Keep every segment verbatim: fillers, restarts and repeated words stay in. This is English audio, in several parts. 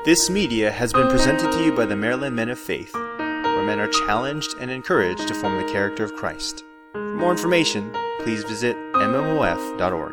This media has been presented to you by the Maryland Men of Faith, where men are challenged and encouraged to form the character of Christ. For more information, please visit m m o f dot org.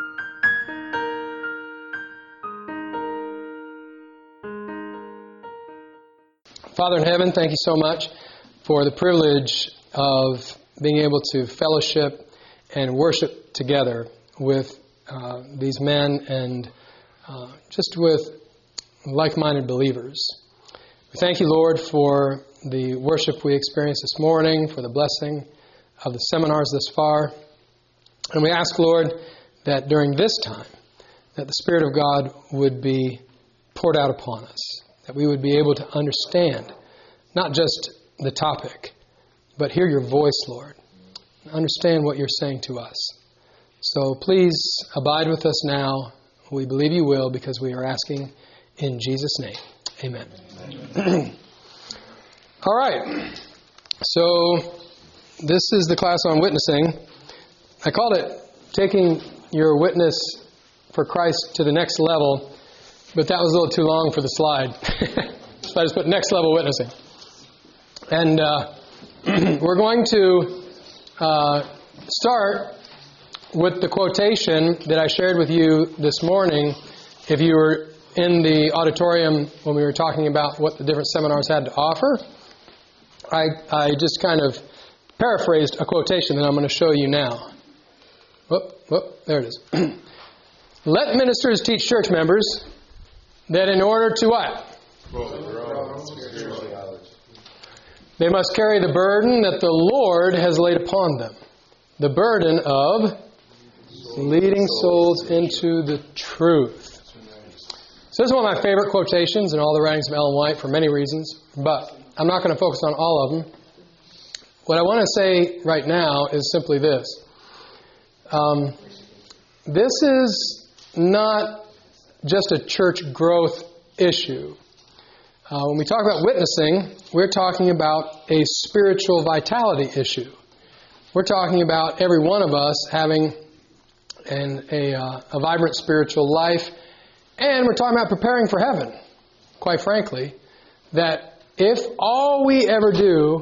Father in heaven, thank you so much for the privilege of being able to fellowship and worship together with uh, these men and uh, just with like-minded believers. We thank you, Lord, for the worship we experienced this morning, for the blessing of the seminars thus far. And we ask, Lord, that during this time, that the Spirit of God would be poured out upon us, that we would be able to understand not just the topic, but hear your voice, Lord, and understand what you're saying to us. So please abide with us now. We believe you will, because we are asking in Jesus' name. Amen. Amen. All right. So this is the class on witnessing. I called it Taking Your Witness for Christ to the Next Level, but that was a little too long for the slide. So I just put next level witnessing. And uh, we're going to uh, start with the quotation that I shared with you this morning. If you were in the auditorium when we were talking about what the different seminars had to offer, I, I just kind of paraphrased a quotation that I'm going to show you now. Whoop, whoop, there it is. Let ministers teach church members that in order to what? They must carry the burden that the Lord has laid upon them. The burden of leading souls into the truth. So this is one of my favorite quotations in all the writings of Ellen White for many reasons, but I'm not going to focus on all of them. What I want to say right now is simply this. Um, this is not just a church growth issue. Uh, when we talk about witnessing, we're talking about a spiritual vitality issue. We're talking about every one of us having an, a, uh, a vibrant spiritual life, and we're talking about preparing for heaven, quite frankly, that if all we ever do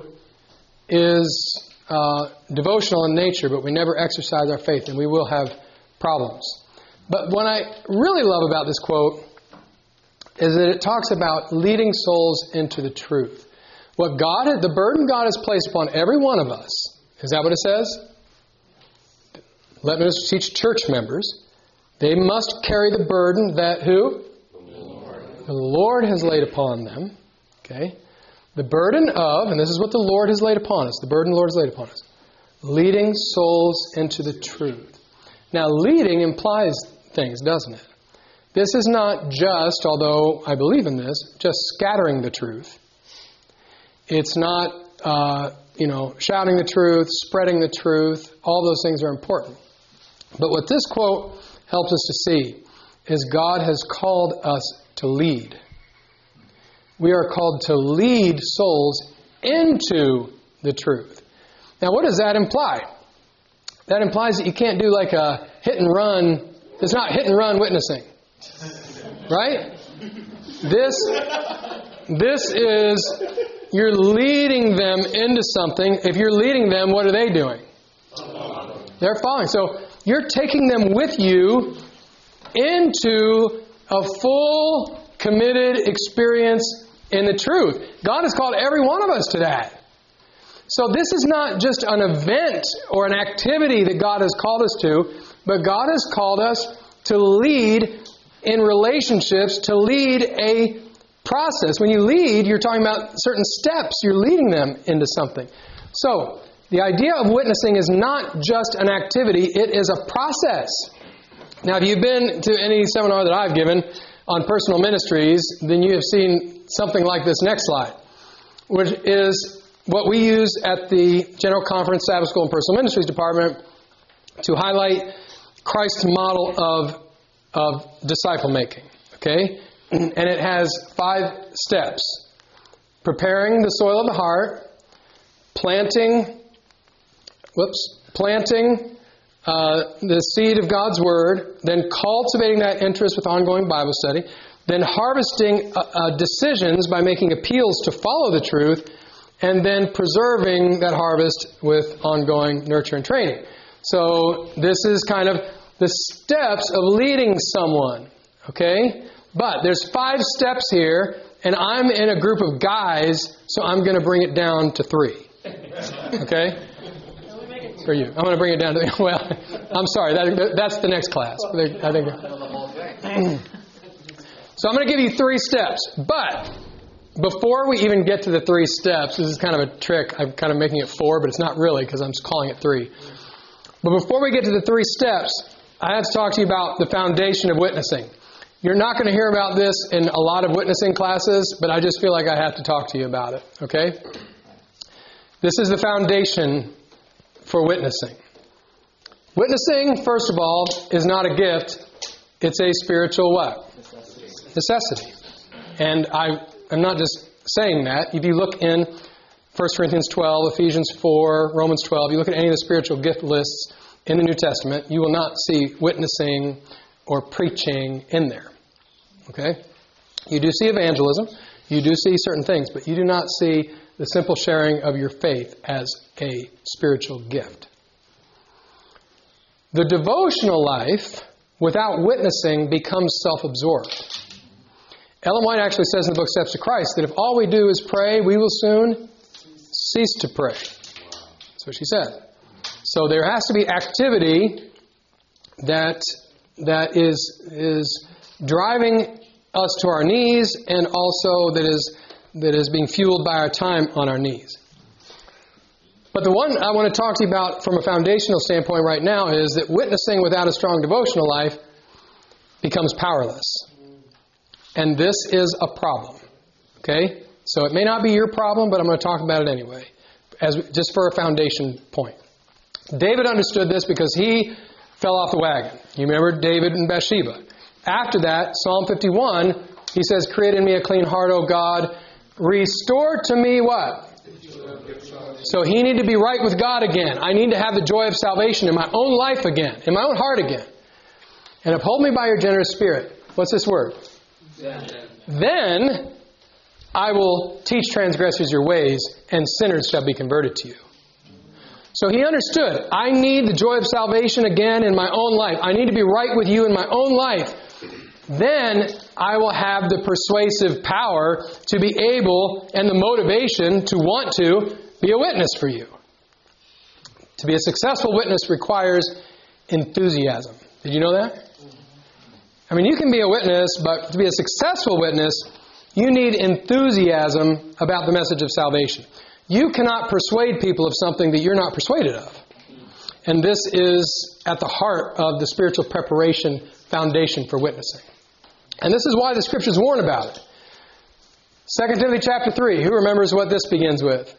is uh, devotional in nature, but we never exercise our faith, then we will have problems. But what I really love about this quote is that it talks about leading souls into the truth. What God, the burden God has placed upon every one of us, is that what it says? Let ministers teach church members. They must carry the burden that who? The Lord. The Lord has laid upon them. Okay? The burden of, and this is what the Lord has laid upon us, the burden the Lord has laid upon us, leading souls into the truth. Now, leading implies things, doesn't it? This is not just, although I believe in this, just scattering the truth. It's not, uh, you know, shouting the truth, spreading the truth. All those things are important. But what this quote helps us to see is God has called us to lead. We are called to lead souls into the truth. Now, what does that imply? That implies that you can't do like a hit and run. It's not hit and run witnessing. Right? This, this is, you're leading them into something. If you're leading them, what are they doing? They're following. So you're taking them with you into a full, committed experience in the truth. God has called every one of us to that. So this is not just an event or an activity that God has called us to, but God has called us to lead in relationships, to lead a process. When you lead, you're talking about certain steps. You're leading them into something. So the idea of witnessing is not just an activity. It is a process. Now, if you've been to any seminar that I've given on personal ministries, then you have seen something like this next slide, which is what we use at the General Conference Sabbath School and Personal Ministries Department to highlight Christ's model of, of disciple making. Okay? And it has five steps. Preparing the soil of the heart, planting, whoops, planting uh, the seed of God's Word, then cultivating that interest with ongoing Bible study, then harvesting uh, uh, decisions by making appeals to follow the truth, and then preserving that harvest with ongoing nurture and training. So this is kind of the steps of leading someone, okay? But there's five steps here, and I'm in a group of guys, so I'm going to bring it down to three, okay? For you. I'm going to bring it down to, well, I'm sorry, that, that's the next class. I think. So I'm going to give you three steps, but before we even get to the three steps, this is kind of a trick. I'm kind of making it four, but it's not really because I'm calling it three. But before we get to the three steps, I have to talk to you about the foundation of witnessing. You're not going to hear about this in a lot of witnessing classes, but I just feel like I have to talk to you about it, okay? This is the foundation for witnessing. Witnessing, first of all, is not a gift. It's a spiritual what? Necessity. And I, I'm not just saying that. If you look in First Corinthians twelve, Ephesians four, Romans twelve, you look at any of the spiritual gift lists in the New Testament, you will not see witnessing or preaching in there. Okay? You do see evangelism. You do see certain things, but you do not see the simple sharing of your faith as a spiritual gift. The devotional life, without witnessing, becomes self-absorbed. Ellen White actually says in the book Steps to Christ that if all we do is pray, we will soon cease to pray. That's what she said. So there has to be activity that that is is driving us to our knees, and also that is that is being fueled by our time on our knees. But the one I want to talk to you about from a foundational standpoint right now is that witnessing without a strong devotional life becomes powerless. And this is a problem. Okay? So it may not be your problem, but I'm going to talk about it anyway, as just for a foundation point. David understood this because he fell off the wagon. You remember David and Bathsheba. After that, Psalm fifty-one, he says, "Create in me a clean heart, O God. Restore to me" what? So he needed to be right with God again. I need to have the joy of salvation in my own life again, in my own heart again. "And uphold me by your generous spirit." What's this word? Then. Then I will teach transgressors your ways, and sinners shall be converted to you. So he understood, I need the joy of salvation again in my own life. I need to be right with you in my own life. Then I will have the persuasive power to be able and the motivation to want to be a witness for you. To be a successful witness requires enthusiasm. Did you know that? I mean, you can be a witness, but to be a successful witness, you need enthusiasm about the message of salvation. You cannot persuade people of something that you're not persuaded of. And this is at the heart of the spiritual preparation foundation for witnessing. And this is why the Scriptures warn about it. Second Timothy chapter three. Who remembers what this begins with?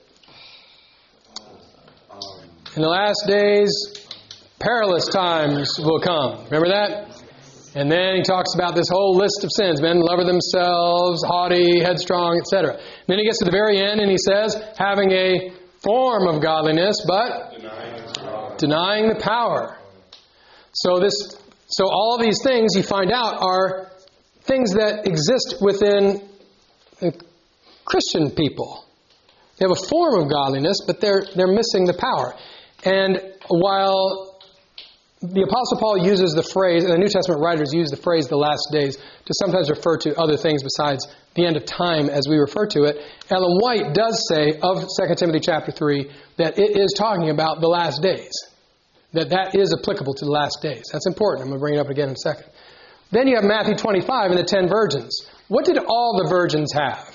In the last days, perilous times will come. Remember that? And then he talks about this whole list of sins. Men love themselves, haughty, headstrong, et cetera. Then he gets to the very end and he says, having a form of godliness, but denying the power. Denying the power. So this, so all of these things you find out are things that exist within Christian people. They have a form of godliness, but they're they're missing the power. And while the Apostle Paul uses the phrase, and the New Testament writers use the phrase the last days to sometimes refer to other things besides the end of time as we refer to it, Ellen White does say of Second Timothy chapter three that it is talking about the last days. That that is applicable to the last days. That's important. I'm going to bring it up again in a second. Then you have Matthew twenty-five and the ten virgins. What did all the virgins have?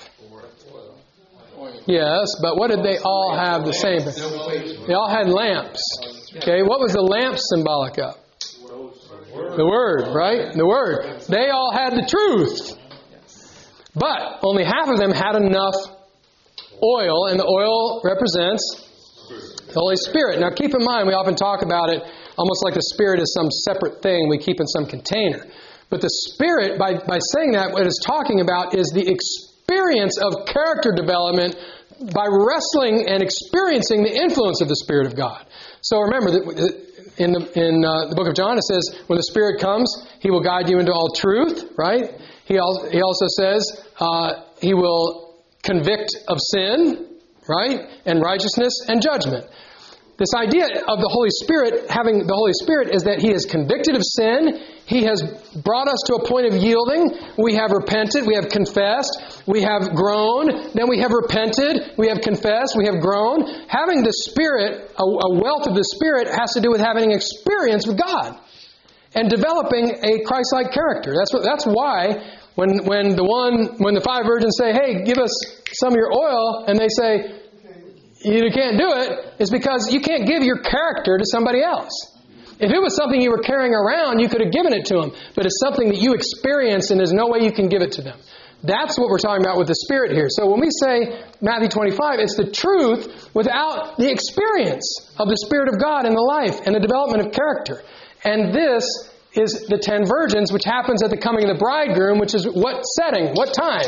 Yes, but what did they all have the same? They all had lamps. Okay, what was the lamp symbolic of? The Word, right? The Word. They all had the truth. But only half of them had enough oil, and the oil represents the Holy Spirit. Now keep in mind, we often talk about it almost like the Spirit is some separate thing we keep in some container. But the Spirit, by, by saying that, what it's talking about is the experience of character development by wrestling and experiencing the influence of the Spirit of God. So remember, that in the in uh, the book of John, it says, when the Spirit comes, He will guide you into all truth, right? He also, he also says uh, He will convict of sin, right? And righteousness and judgment. This idea of the Holy Spirit, having the Holy Spirit, is that He is convicted of sin. He has brought us to a point of yielding. We have repented. We have confessed. We have grown. Then we have repented. We have confessed. We have grown. Having the Spirit, a, a wealth of the Spirit, has to do with having experience with God and developing a Christ-like character. That's what. That's why when when the one when the five virgins say, "Hey, give us some of your oil," and they say, "You can't do it," is because you can't give your character to somebody else. If it was something you were carrying around, you could have given it to them. But it's something that you experience and there's no way you can give it to them. That's what we're talking about with the Spirit here. So when we say Matthew twenty-five, it's the truth without the experience of the Spirit of God in the life and the development of character. And this is the ten virgins, which happens at the coming of the bridegroom, which is what setting? What time?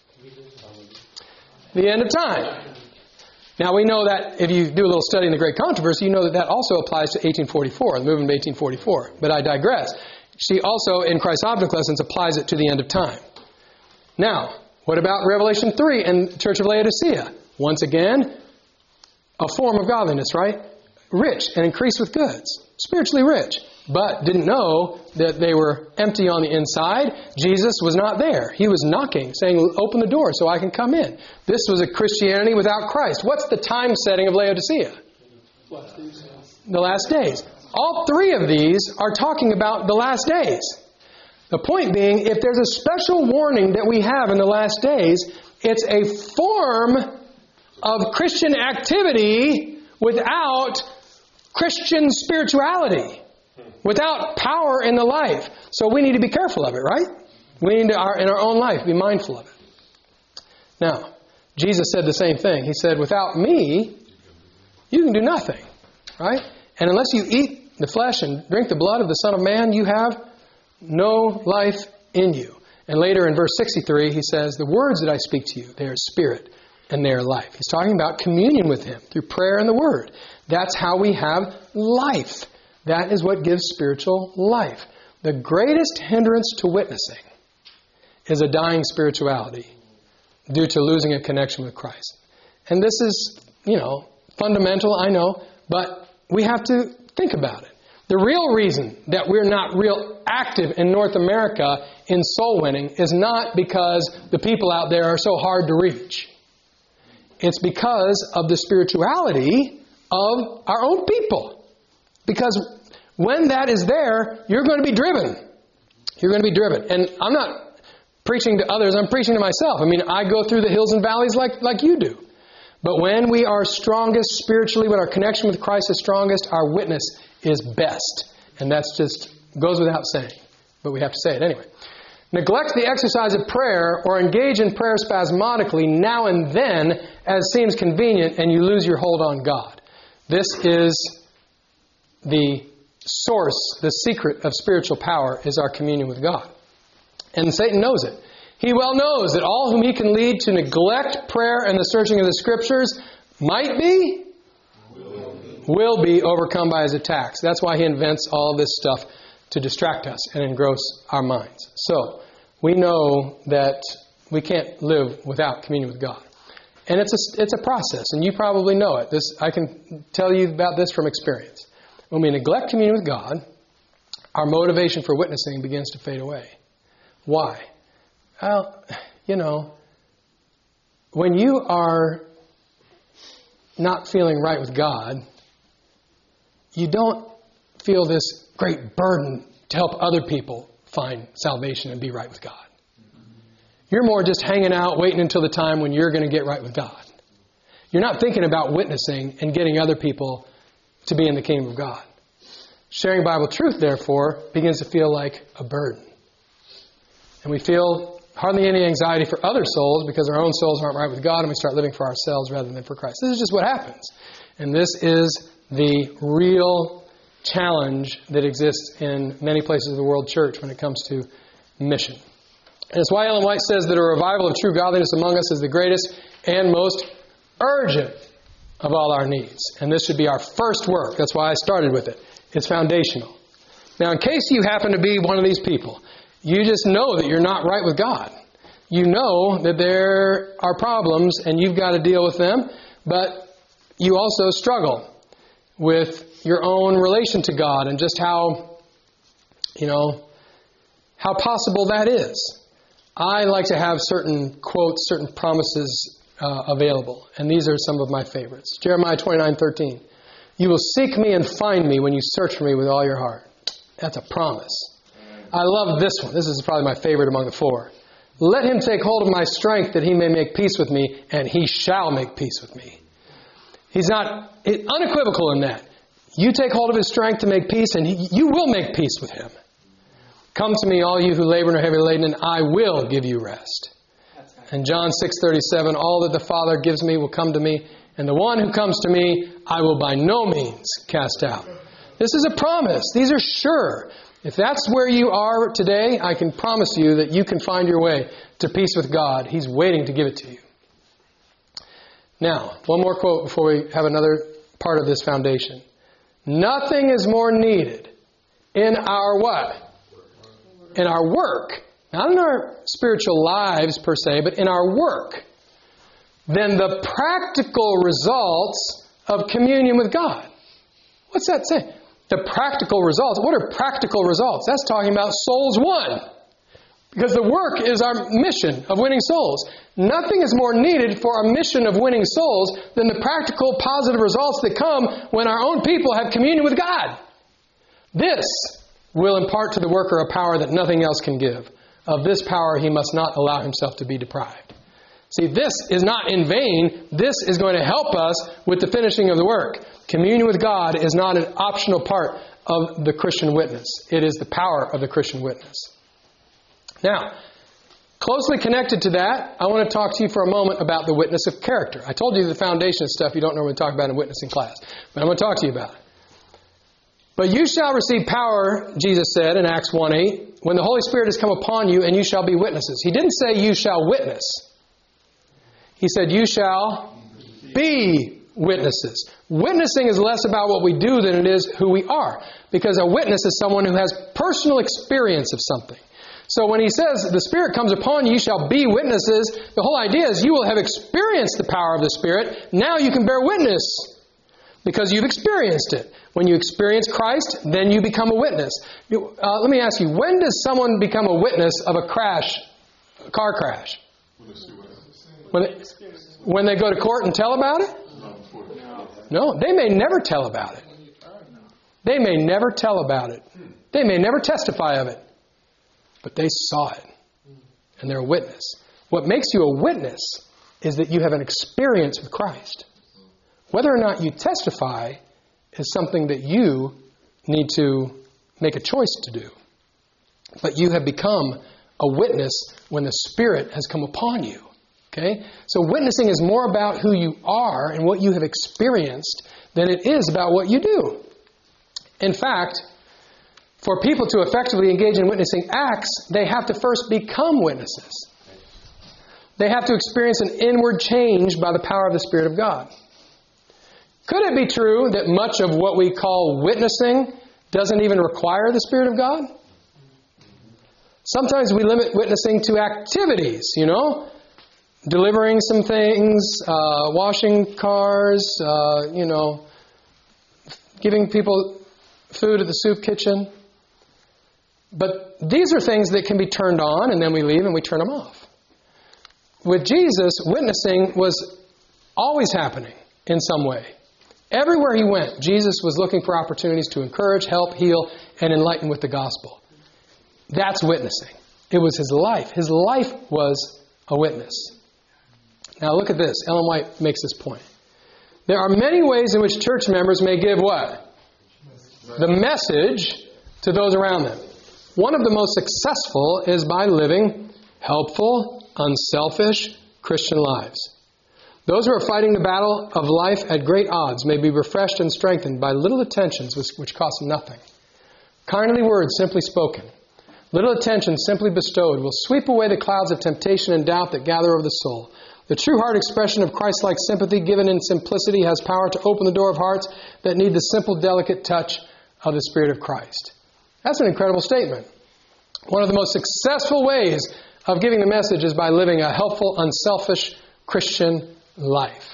The end of time. Now, we know that if you do a little study in the Great Controversy, you know that that also applies to eighteen forty-four, the movement of eighteen forty-four. But I digress. She also, in Christ's Object Lessons, applies it to the end of time. Now, what about Revelation three and the Church of Laodicea? Once again, a form of godliness, right? Rich and increased with goods. Spiritually rich. But didn't know that they were empty on the inside. Jesus was not there. He was knocking, saying, "Open the door so I can come in." This was a Christianity without Christ. What's the time setting of Laodicea? The last days. All three of these are talking about the last days. The point being, if there's a special warning that we have in the last days, it's a form of Christian activity without Christian spirituality. Without power in the life. So we need to be careful of it, right? We need to, our, in our own life, be mindful of it. Now, Jesus said the same thing. He said, without me, you can do nothing, right? And unless you eat the flesh and drink the blood of the Son of Man, you have no life in you. And later in verse sixty-three, he says, the words that I speak to you, they are spirit and they are life. He's talking about communion with Him through prayer and the Word. That's how we have life. That is what gives spiritual life. The greatest hindrance to witnessing is a dying spirituality due to losing a connection with Christ. And this is, you know, fundamental, I know, but we have to think about it. The real reason that we're not real active in North America in soul winning is not because the people out there are so hard to reach. It's because of the spirituality of our own people. Because when that is there, you're going to be driven. You're going to be driven. And I'm not preaching to others, I'm preaching to myself. I mean, I go through the hills and valleys like, like you do. But when we are strongest spiritually, when our connection with Christ is strongest, our witness is best. And that's just goes without saying. But we have to say it anyway. Neglect the exercise of prayer or engage in prayer spasmodically now and then as seems convenient, and you lose your hold on God. This is the source, the secret of spiritual power is our communion with God. And Satan knows it. He well knows that all whom he can lead to neglect prayer and the searching of the Scriptures might be, will be, will be overcome by his attacks. That's why he invents all this stuff to distract us and engross our minds. So, we know that we can't live without communion with God. And it's a, it's a process, and you probably know it. This I can tell you about this from experience. When we neglect communion with God, our motivation for witnessing begins to fade away. Why? Well, you know, when you are not feeling right with God, you don't feel this great burden to help other people find salvation and be right with God. You're more just hanging out, waiting until the time when you're going to get right with God. You're not thinking about witnessing and getting other people to be in the kingdom of God. Sharing Bible truth, therefore, begins to feel like a burden. And we feel hardly any anxiety for other souls because our own souls aren't right with God, and we start living for ourselves rather than for Christ. This is just what happens. And this is the real challenge that exists in many places of the world church when it comes to mission. And it's why Ellen White says that a revival of true godliness among us is the greatest and most urgent of all our needs. And this should be our first work. That's why I started with it. It's foundational. Now, in case you happen to be one of these people, You just know that you're not right with God. You know that there are problems and you've got to deal with them, but you also struggle with your own relation to God and just how, you know, how possible that is. I like to have certain quotes, certain promises uh, available, and these are some of my favorites. Jeremiah twenty-nine thirteen. You will seek me and find me when you search for me with all your heart. That's a promise. I love this one. This is probably my favorite among the four. Let him take hold of my strength that he may make peace with me, and he shall make peace with me. He's not unequivocal in that. You take hold of his strength to make peace, and he, you will make peace with him. Come to me, all you who labor and are heavy laden, and I will give you rest. And John six thirty-seven, all that the Father gives me will come to me, and the one who comes to me, I will by no means cast out. This is a promise. These are sure. If that's where you are today, I can promise you that you can find your way to peace with God. He's waiting to give it to you. Now, one more quote before we have another part of this foundation. Nothing is more needed in our what? In our work. Not in our spiritual lives per se, but in our work. Than the practical results of communion with God. What's that saying? The practical results. What are practical results? That's talking about souls won. Because the work is our mission of winning souls. Nothing is more needed for our mission of winning souls than the practical positive results that come when our own people have communion with God. This will impart to the worker a power that nothing else can give. Of this power he must not allow himself to be deprived. See, this is not in vain. This is going to help us with the finishing of the work. Communion with God is not an optional part of the Christian witness. It is the power of the Christian witness. Now, closely connected to that, I want to talk to you for a moment about the witness of character. I told you the foundation stuff you don't normally talk about in witnessing class, but I'm going to talk to you about it. But you shall receive power, Jesus said in Acts one eight, when the Holy Spirit has come upon you, and you shall be witnesses. He didn't say you shall witness. He said you shall be witnesses. Witnessing is less about what we do than it is who we are. Because a witness is someone who has personal experience of something. So when he says the Spirit comes upon you, you shall be witnesses, the whole idea is you will have experienced the power of the Spirit. Now you can bear witness because you've experienced it. When you experience Christ, then you become a witness. You, uh, let me ask you, when does someone become a witness of a crash, a car crash? When they, when they go to court and tell about it? No, they may never tell about it. They may never tell about it. They may never testify of it. But they saw it. And they're a witness. What makes you a witness is that you have an experience with Christ. Whether or not you testify is something that you need to make a choice to do. But you have become a witness when the Spirit has come upon you. Okay? So witnessing is more about who you are and what you have experienced than it is about what you do. In fact, for people to effectively engage in witnessing acts, they have to first become witnesses. They have to experience an inward change by the power of the Spirit of God. Could it be true that much of what we call witnessing doesn't even require the Spirit of God? Sometimes we limit witnessing to activities, you know, delivering some things, uh, washing cars, uh, you know, giving people food at the soup kitchen. But these are things that can be turned on and then we leave and we turn them off. With Jesus, witnessing was always happening in some way. Everywhere he went, Jesus was looking for opportunities to encourage, help, heal, and enlighten with the gospel. That's witnessing. It was his life. His life was a witness. Now look at this. Ellen White makes this point. There are many ways in which church members may give what? The message to those around them. One of the most successful is by living helpful, unselfish Christian lives. Those who are fighting the battle of life at great odds may be refreshed and strengthened by little attentions which, which cost nothing. Kindly words simply spoken, little attention simply bestowed will sweep away the clouds of temptation and doubt that gather over the soul. The true heart expression of Christ-like sympathy given in simplicity has power to open the door of hearts that need the simple, delicate touch of the Spirit of Christ. That's an incredible statement. One of the most successful ways of giving the message is by living a helpful, unselfish Christian life.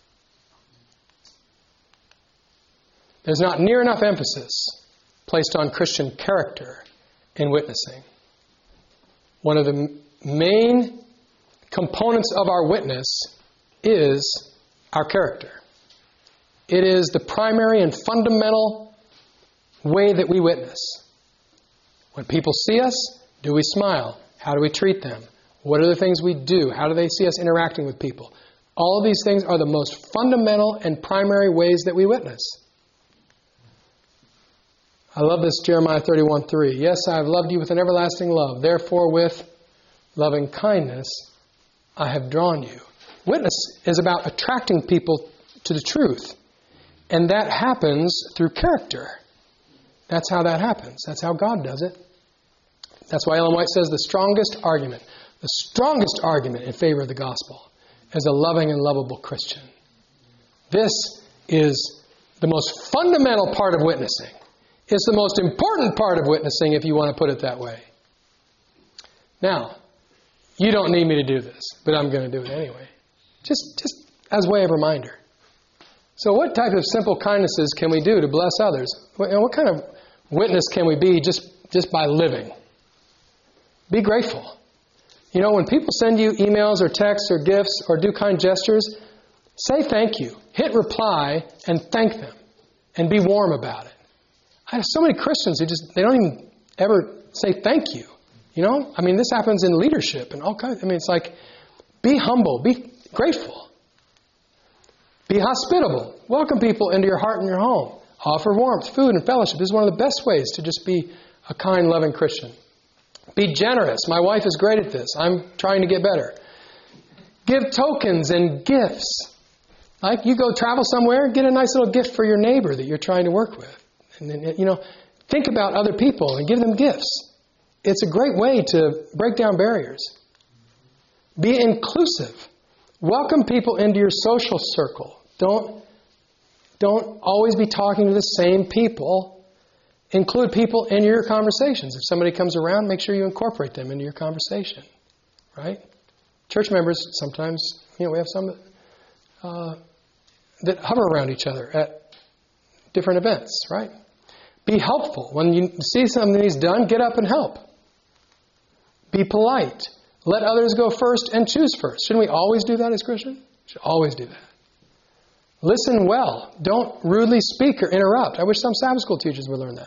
There's not near enough emphasis placed on Christian character in witnessing. One of the main components of our witness is our character. It is the primary and fundamental way that we witness. When people see us, do we smile? How do we treat them? What are the things we do? How do they see us interacting with people? All of these things are the most fundamental and primary ways that we witness. I love this Jeremiah thirty-one three. Yes, I have loved you with an everlasting love. Therefore, with loving kindness, I have drawn you. Witness is about attracting people to the truth. And that happens through character. That's how that happens. That's how God does it. That's why Ellen White says the strongest argument, the strongest argument in favor of the gospel is a loving and lovable Christian. This is the most fundamental part of witnessing. It's the most important part of witnessing, if you want to put it that way. Now, you don't need me to do this, but I'm going to do it anyway. Just, just as way of reminder. So what type of simple kindnesses can we do to bless others? What, what kind of witness can we be just, just by living? Be grateful. You know, when people send you emails or texts or gifts or do kind gestures, say thank you. Hit reply and thank them. And be warm about it. I have so many Christians who just, they don't even ever say thank you. You know? I mean, this happens in leadership and all kinds. I mean, it's like, be humble. Be grateful. Be hospitable. Welcome people into your heart and your home. Offer warmth, food, and fellowship. This is one of the best ways to just be a kind, loving Christian. Be generous. My wife is great at this. I'm trying to get better. Give tokens and gifts. Like you go travel somewhere, get a nice little gift for your neighbor that you're trying to work with. And then, you know, think about other people and give them gifts. It's a great way to break down barriers. Be inclusive. Welcome people into your social circle. Don't, don't always be talking to the same people. Include people in your conversations. If somebody comes around, make sure you incorporate them into your conversation. Right? Church members, sometimes, you know, we have some uh, that hover around each other at different events, right? Be helpful. When you see something he's done, get up and help. Be polite. Let others go first and choose first. Shouldn't we always do that as Christians? We should always do that. Listen well. Don't rudely speak or interrupt. I wish some Sabbath school teachers would learn that.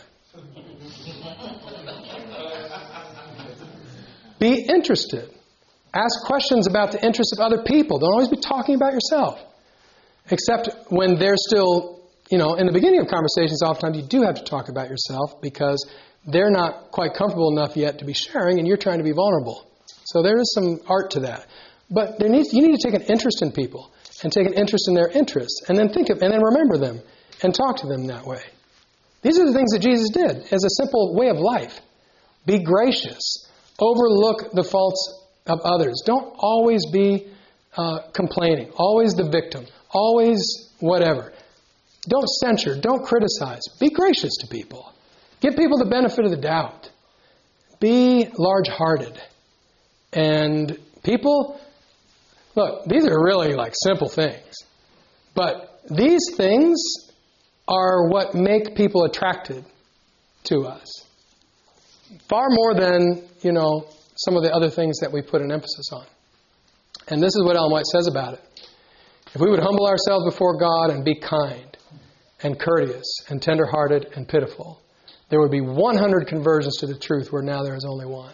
Be interested. Ask questions about the interests of other people. Don't always be talking about yourself. Except when they're still, you know, in the beginning of conversations, oftentimes you do have to talk about yourself because they're not quite comfortable enough yet to be sharing and you're trying to be vulnerable. So there is some art to that. But there needs, you need to take an interest in people and take an interest in their interests and then think of, and then remember them and talk to them that way. These are the things that Jesus did as a simple way of life. Be gracious. Overlook the faults of others. Don't always be uh, complaining. Always the victim. Always whatever. Don't censure. Don't criticize. Be gracious to people. Give people the benefit of the doubt. Be large-hearted. And people, look, these are really like simple things. But these things are what make people attracted to us. Far more than, you know, some of the other things that we put an emphasis on. And this is what Ellen White says about it. If we would humble ourselves before God and be kind and courteous and tender-hearted and pitiful, there would be one hundred conversions to the truth where now there is only one.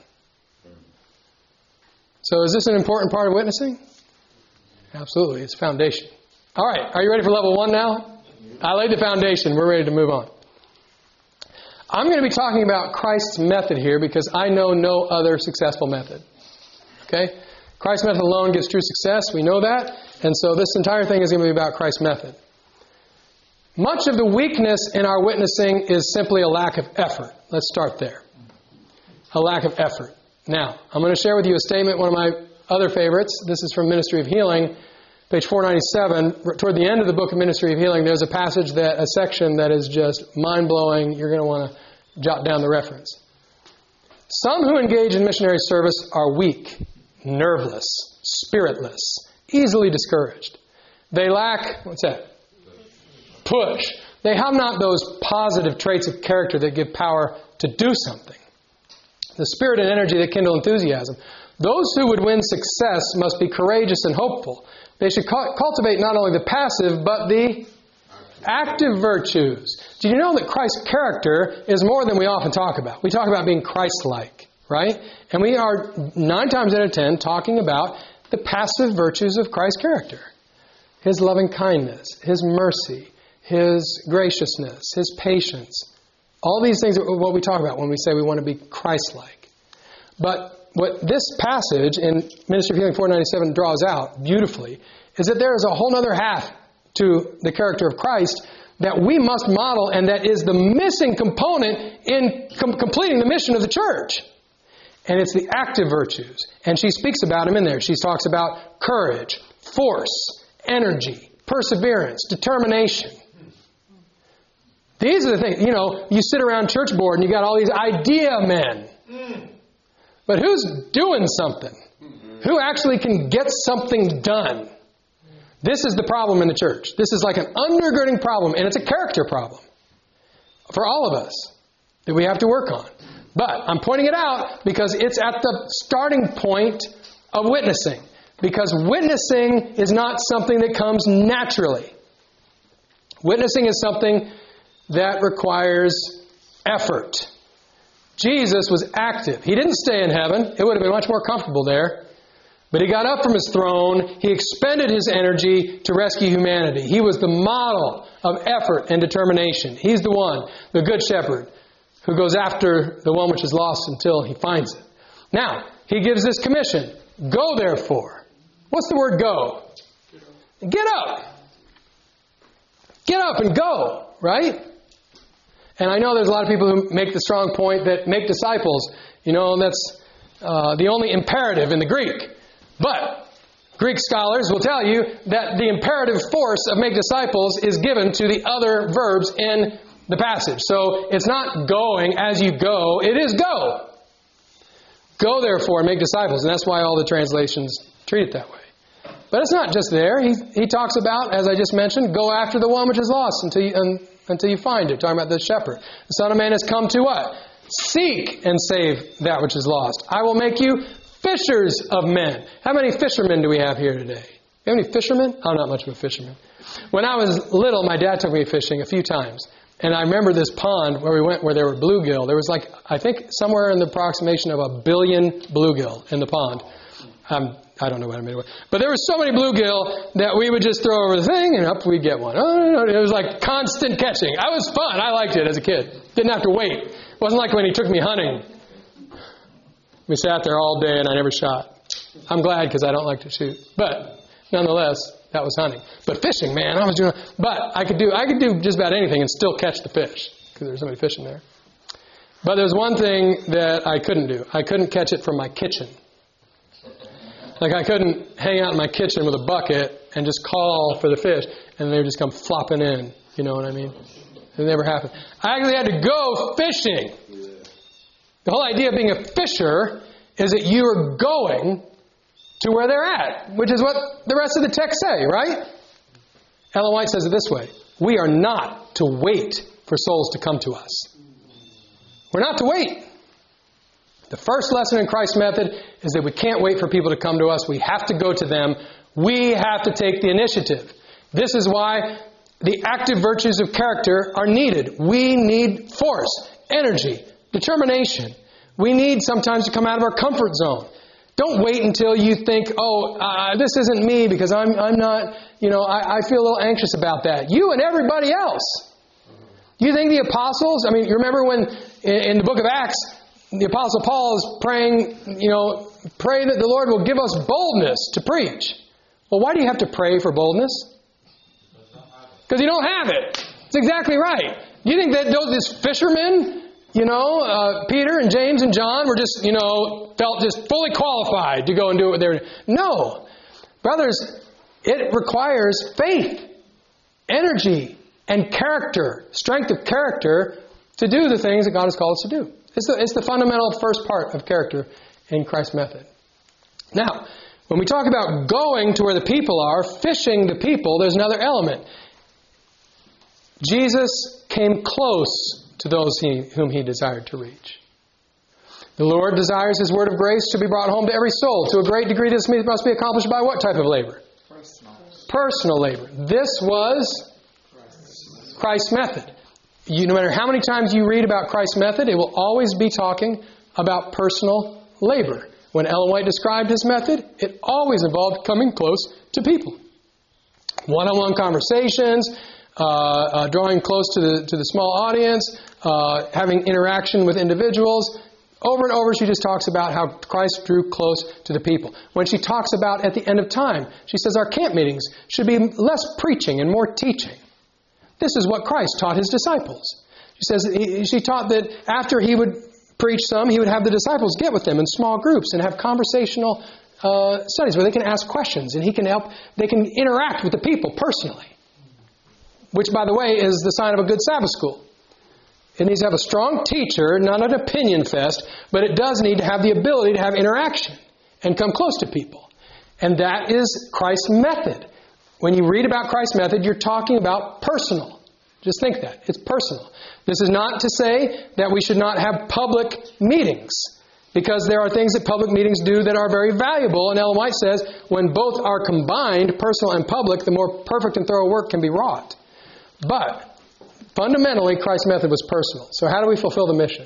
So is this an important part of witnessing? Absolutely. It's foundation. All right. Are you ready for level one now? I laid the foundation. We're ready to move on. I'm going to be talking about Christ's method here because I know no other successful method. Okay? Christ's method alone gives true success. We know that. And so this entire thing is going to be about Christ's method. Much of the weakness in our witnessing is simply a lack of effort. Let's start there. A lack of effort. Now, I'm going to share with you a statement, one of my other favorites. This is from Ministry of Healing, page four ninety-seven. Toward the end of the book of Ministry of Healing, there's a passage, that a section that is just mind-blowing. You're going to want to jot down the reference. Some who engage in missionary service are weak, nerveless, spiritless, easily discouraged. They lack, what's that? Push. They have not those positive traits of character that give power to do something. The spirit and energy that kindle enthusiasm. Those who would win success must be courageous and hopeful. They should cultivate not only the passive, but the active virtues. Do you know that Christ's character is more than we often talk about? We talk about being Christ-like, right? And we are nine times out of ten talking about the passive virtues of Christ's character. His loving kindness, His mercy, His graciousness, His patience. All these things are what we talk about when we say we want to be Christ-like. But what this passage in Ministry of Healing four ninety-seven draws out beautifully is that there is a whole other half to the character of Christ that we must model, and that is the missing component in com- completing the mission of the church. And it's the active virtues. And she speaks about them in there. She talks about courage, force, energy, perseverance, determination. These are the things, you know, you sit around church board and you got all these idea men. But who's doing something? Who actually can get something done? This is the problem in the church. This is like an undergirding problem, and it's a character problem for all of us that we have to work on. But I'm pointing it out because it's at the starting point of witnessing. Because witnessing is not something that comes naturally. Witnessing is something that requires effort. Jesus was active. He didn't stay in heaven. It would have been much more comfortable there. But He got up from His throne. He expended His energy to rescue humanity. He was the model of effort and determination. He's the one, the good shepherd, who goes after the one which is lost until He finds it. Now, He gives this commission. Go therefore. What's the word go? Get up. Get up and go, right? And I know there's a lot of people who make the strong point that make disciples, you know, that's uh, the only imperative in the Greek. But Greek scholars will tell you that the imperative force of make disciples is given to the other verbs in the passage. So it's not going as you go, it is go. Go therefore and make disciples. And that's why all the translations treat it that way. But it's not just there. He, he talks about, as I just mentioned, go after the one which is lost until you, um, until you find it. Talking about the shepherd. The Son of Man has come to what? Seek and save that which is lost. I will make you fishers of men. How many fishermen do we have here today? You have any fishermen? I'm not much of a fisherman. When I was little, my dad took me fishing a few times. And I remember this pond where we went where there were bluegill. There was like, I think, somewhere in the approximation of a billion bluegill in the pond. Um, I don't know what I mean. But there were so many bluegill that we would just throw over the thing and up we'd get one. Oh, it was like constant catching. It was fun. I liked it as a kid. Didn't have to wait. It wasn't like when he took me hunting. We sat there all day and I never shot. I'm glad because I don't like to shoot. But nonetheless, that was hunting. But fishing, man, I was doing. But I could do I could do just about anything and still catch the fish because there was somebody fishing there. But there's one thing that I couldn't do. I couldn't catch it from my kitchen. Like I couldn't hang out in my kitchen with a bucket and just call for the fish and they would just come flopping in. You know what I mean? It never happened. I actually had to go fishing. The whole idea of being a fisher is that you are going to where they're at, which is what the rest of the text say, right? Ellen White says it this way. We are not to wait for souls to come to us. We're not to wait. The first lesson in Christ's method is that we can't wait for people to come to us. We have to go to them. We have to take the initiative. This is why the active virtues of character are needed. We need force, energy, determination. We need sometimes to come out of our comfort zone. Don't wait until you think, oh, uh, this isn't me because I'm I'm not, you know, I, I feel a little anxious about that. You and everybody else. You think the apostles, I mean, you remember when in, in the book of Acts, the Apostle Paul is praying, you know, pray that the Lord will give us boldness to preach. Well, why do you have to pray for boldness? Because you don't have it. It's exactly right. You think that those these fishermen, you know, uh, Peter and James and John were just, you know, felt just fully qualified to go and do what they were doing? No. Brothers, it requires faith, energy, and character, strength of character to do the things that God has called us to do. It's the, it's the fundamental first part of character in Christ's method. Now, when we talk about going to where the people are, fishing the people, there's another element. Jesus came close to those he, whom He desired to reach. The Lord desires His word of grace to be brought home to every soul. To a great degree, this must be accomplished by what type of labor? Personal, Personal labor. This was Christ's method. You, no matter how many times you read about Christ's method, it will always be talking about personal labor. When Ellen White described His method, it always involved coming close to people. One-on-one conversations, uh, uh, drawing close to the to the small audience, uh, having interaction with individuals. Over and over, she just talks about how Christ drew close to the people. When she talks about at the end of time, she says our camp meetings should be less preaching and more teaching. This is what Christ taught His disciples. She says he, she taught that after He would preach some, He would have the disciples get with them in small groups and have conversational uh, studies where they can ask questions and He can help, they can interact with the people personally. Which, by the way, is the sign of a good Sabbath school. It needs to have a strong teacher, not an opinion fest, but it does need to have the ability to have interaction and come close to people. And that is Christ's method. When you read about Christ's method, you're talking about personal. Just think that. It's personal. This is not to say that we should not have public meetings, because there are things that public meetings do that are very valuable. And Ellen White says, when both are combined, personal and public, the more perfect and thorough work can be wrought. But fundamentally, Christ's method was personal. So how do we fulfill the mission?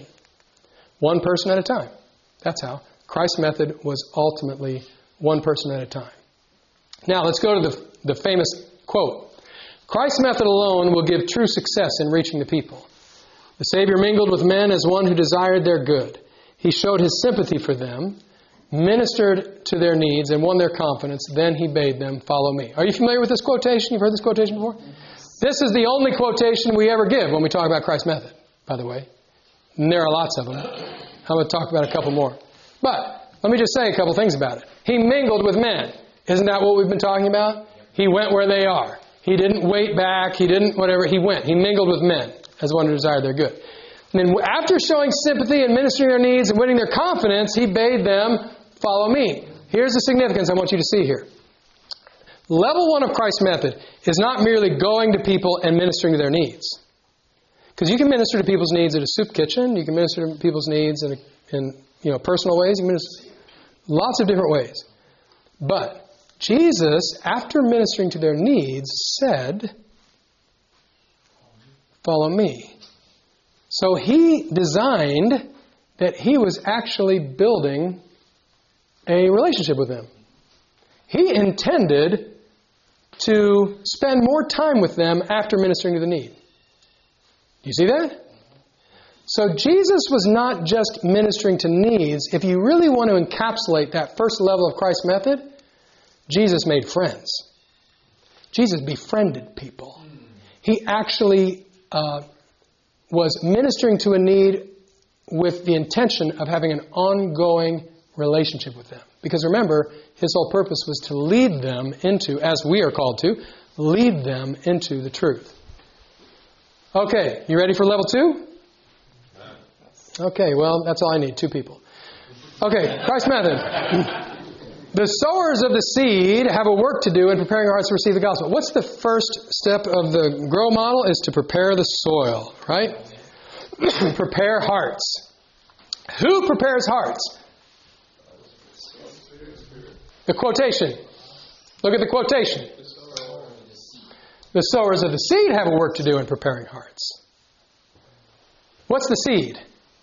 One person at a time. That's how. Christ's method was ultimately one person at a time. Now, let's go to the, the famous quote. Christ's method alone will give true success in reaching the people. The Savior mingled with men as one who desired their good. He showed His sympathy for them, ministered to their needs, and won their confidence. Then He bade them follow me. Are you familiar with this quotation? You've heard this quotation before? This is the only quotation we ever give when we talk about Christ's method, by the way. And there are lots of them. I'm going to talk about a couple more. But let me just say a couple things about it. He mingled with men. Isn't that what we've been talking about? He went where they are. He didn't wait back. He didn't whatever. He went. He mingled with men as one who desired their good. And then after showing sympathy and ministering their needs and winning their confidence, He bade them follow me. Here's the significance I want you to see here. Level one of Christ's method is not merely going to people and ministering to their needs. Because you can minister to people's needs at a soup kitchen. You can minister to people's needs in, a, in you know, personal ways. You can minister lots of different ways. But Jesus, after ministering to their needs, said, follow me. So He designed that He was actually building a relationship with them. He intended to spend more time with them after ministering to the need. Do you see that? So Jesus was not just ministering to needs. If you really want to encapsulate that first level of Christ's method, Jesus made friends. Jesus befriended people. He actually uh, was ministering to a need with the intention of having an ongoing relationship with them. Because remember, His whole purpose was to lead them into, as we are called to, lead them into the truth. Okay, you ready for level two? Okay, well, that's all I need, two people. Okay, Christ's method. The sowers of the seed have a work to do in preparing our hearts to receive the gospel. What's the first step of the grow model? Is to prepare the soil, right? Prepare hearts. Who prepares hearts? The quotation. Look at the quotation. The sowers of the seed have a work to do in preparing hearts. What's the seed?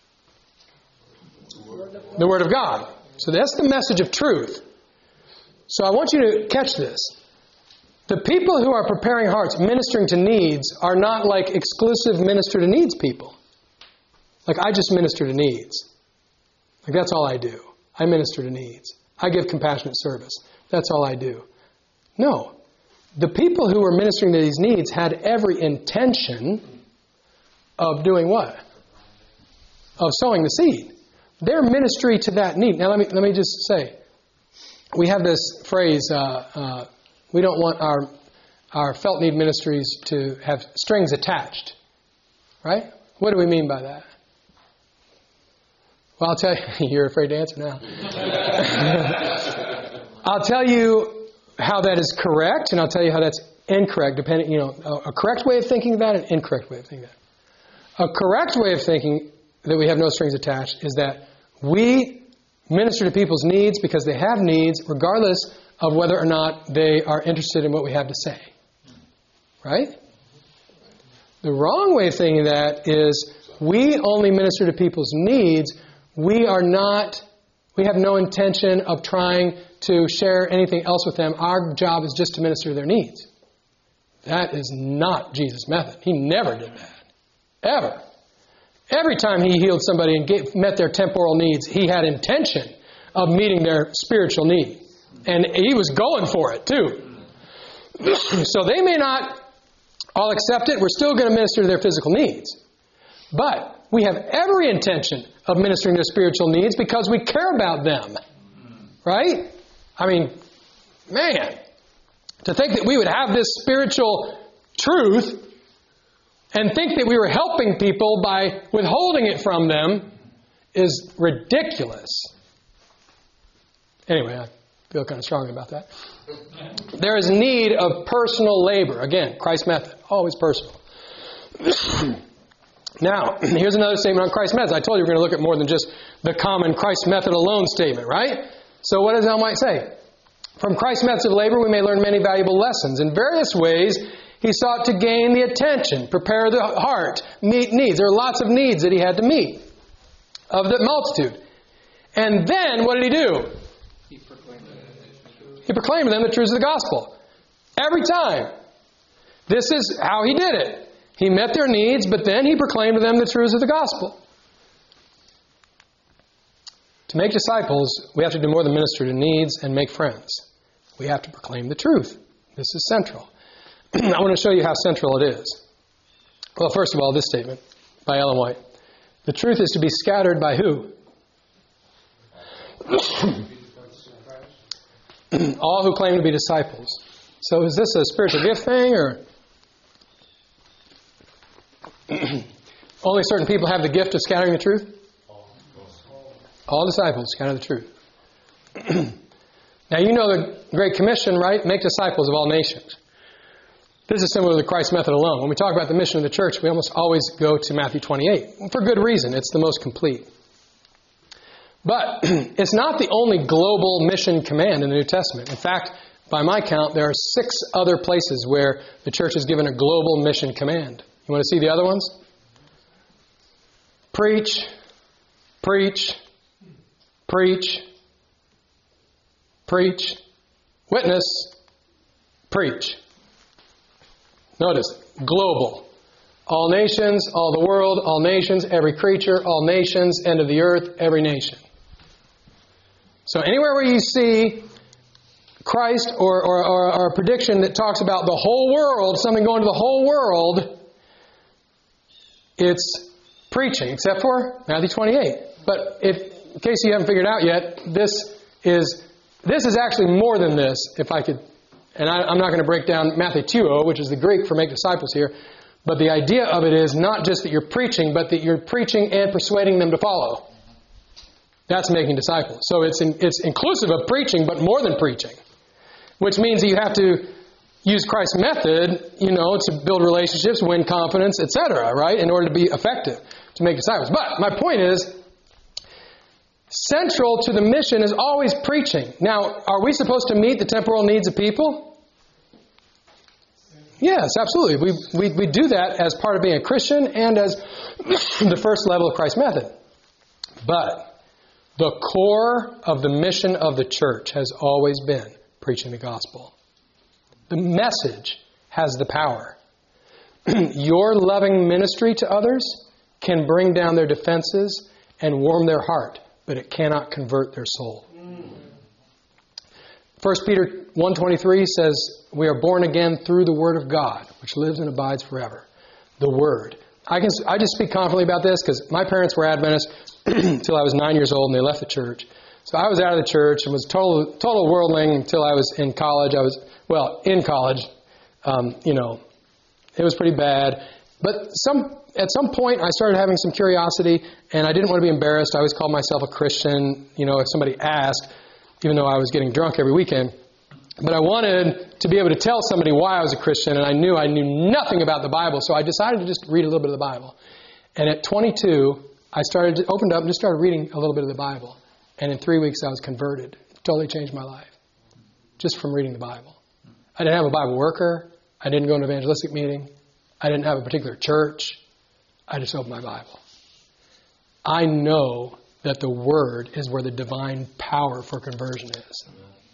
The Word of God. So that's the message of truth. So I want you to catch this. The people who are preparing hearts, ministering to needs, are not like exclusive minister to needs people. Like, I just minister to needs. Like, that's all I do. I minister to needs. I give compassionate service. That's all I do. No. The people who were ministering to these needs had every intention of doing what? Of sowing the seed. Their ministry to that need. Now let me let me just say, we have this phrase, uh, uh, we don't want our our felt need ministries to have strings attached. Right? What do we mean by that? Well, I'll tell you, you're afraid to answer now. I'll tell you how that is correct, and I'll tell you how that's incorrect, depending, you know, a, a correct way of thinking about it, an incorrect way of thinking about it. A correct way of thinking that we have no strings attached is that we minister to people's needs because they have needs, regardless of whether or not they are interested in what we have to say. Right? The wrong way of thinking that is we only minister to people's needs. We are not, we have no intention of trying to share anything else with them. Our job is just to minister to their needs. That is not Jesus' method. He never did that. Ever. Every time He healed somebody and gave, met their temporal needs, He had intention of meeting their spiritual need. And He was going for it, too. So they may not all accept it. We're still going to minister to their physical needs. But we have every intention of ministering to their spiritual needs because we care about them. Right? I mean, man, to think that we would have this spiritual truth and think that we were helping people by withholding it from them is ridiculous. Anyway, I feel kind of strongly about that. There is need of personal labor. Again, Christ's method, always personal. Now, here's another statement on Christ's method. I told you we're going to look at more than just the common Christ's method alone statement, right? So what does Ellen White say? From Christ's methods of labor, we may learn many valuable lessons. In various ways, He sought to gain the attention, prepare the heart, meet needs. There are lots of needs that He had to meet of the multitude. And then, what did He do? He proclaimed, he proclaimed to them the truths of the gospel. Every time. This is how He did it. He met their needs, but then He proclaimed to them the truths of the gospel. To make disciples, we have to do more than minister to needs and make friends. We have to proclaim the truth. This is central. I want to show you how central it is. Well, first of all, this statement by Ellen White. The truth is to be scattered by who? All who claim to be disciples. So is this a spiritual gift thing, or only certain people have the gift of scattering the truth? All disciples scatter the truth. Now, you know the Great Commission, right? Make disciples of all nations. This is similar to Christ's method alone. When we talk about the mission of the church, we almost always go to Matthew twenty-eight. For good reason. It's the most complete. But it's not the only global mission command in the New Testament. In fact, by my count, there are six other places where the church is given a global mission command. You want to see the other ones? Preach, preach, preach, preach, witness, preach. Notice, global. All nations, all the world, all nations, every creature, all nations, end of the earth, every nation. So anywhere where you see Christ or, or, or, or a prediction that talks about the whole world, something going to the whole world, it's preaching, except for Matthew twenty-eight. But if, in case you haven't figured out yet, this is this is actually more than this, if I could. And I, I'm not going to break down mathetuo, which is the Greek for make disciples here. But the idea of it is not just that you're preaching, but that you're preaching and persuading them to follow. That's making disciples. So it's in, it's inclusive of preaching, but more than preaching. Which means that you have to use Christ's method, you know, to build relationships, win confidence, et cetera, right? In order to be effective, to make disciples. But my point is, central to the mission is always preaching. Now, are we supposed to meet the temporal needs of people? Yes, absolutely. We, we, we do that as part of being a Christian and as the first level of Christ's method. But the core of the mission of the church has always been preaching the gospel. The message has the power. Your loving ministry to others can bring down their defenses and warm their heart, but it cannot convert their soul. First Peter one twenty-three says, we are born again through the Word of God, which lives and abides forever. The Word. I can I just speak confidently about this because my parents were Adventists until I was nine years old and they left the church. So I was out of the church and was total total worldling until I was in college. I was, well, in college, um, you know, it was pretty bad. but some at some point I started having some curiosity, and I didn't want to be embarrassed. I always called myself a Christian, you know, if somebody asked, even though I was getting drunk every weekend. But I wanted to be able to tell somebody why I was a Christian, and I knew I knew nothing about the Bible, so I decided to just read a little bit of the Bible. And at twenty-two, I started to, opened up and just started reading a little bit of the Bible. And in three weeks, I was converted. It totally changed my life, just from reading the Bible. I didn't have a Bible worker. I didn't go to an evangelistic meeting. I didn't have a particular church. I just opened my Bible. I know that the Word is where the divine power for conversion is.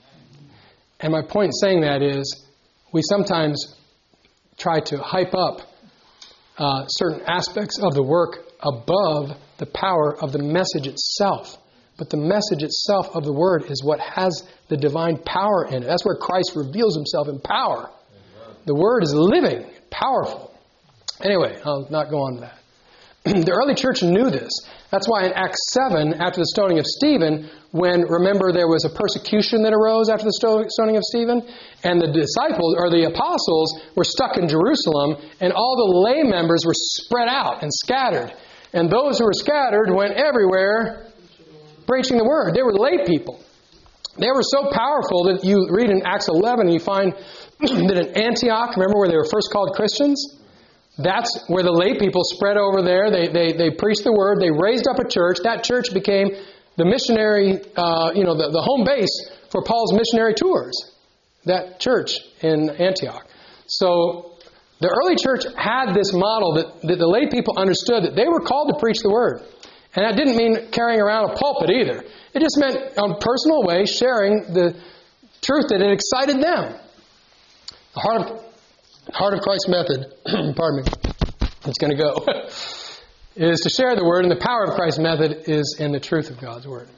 And my point in saying that is, we sometimes try to hype up uh, certain aspects of the work above the power of the message itself. But the message itself of the Word is what has the divine power in it. That's where Christ reveals Himself in power. The Word is living, powerful. Anyway, I'll not go on to that. The early church knew this. That's why in Acts seven, after the stoning of Stephen, when, remember, there was a persecution that arose after the stoning of Stephen, and the disciples, or the apostles, were stuck in Jerusalem, and all the lay members were spread out and scattered. And those who were scattered went everywhere preaching the Word. They were lay people. They were so powerful that you read in Acts eleven, and you find that in Antioch, remember where they were first called Christians? That's where the lay people spread over there. They they they preached the Word. They raised up a church. That church became the missionary, uh, you know, the, the home base for Paul's missionary tours. That church in Antioch. So the early church had this model that, that the lay people understood that they were called to preach the Word. And that didn't mean carrying around a pulpit either. It just meant, on a personal way, sharing the truth that had excited them. The heart of Heart of Christ method, pardon me, it's going to go, is to share the Word, and the power of Christ's method is in the truth of God's Word.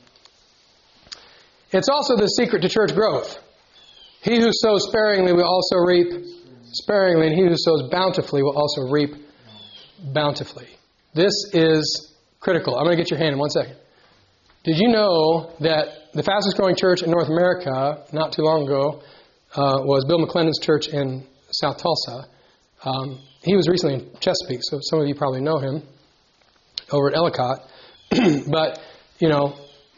It's also the secret to church growth. He who sows sparingly will also reap sparingly, and he who sows bountifully will also reap bountifully. This is critical. I'm going to get your hand in one second. Did you know that the fastest growing church in North America, not too long ago, uh, was Bill McClendon's church in South Tulsa? Um, he was recently in Chesapeake, so some of you probably know him over at Ellicott. But, you know,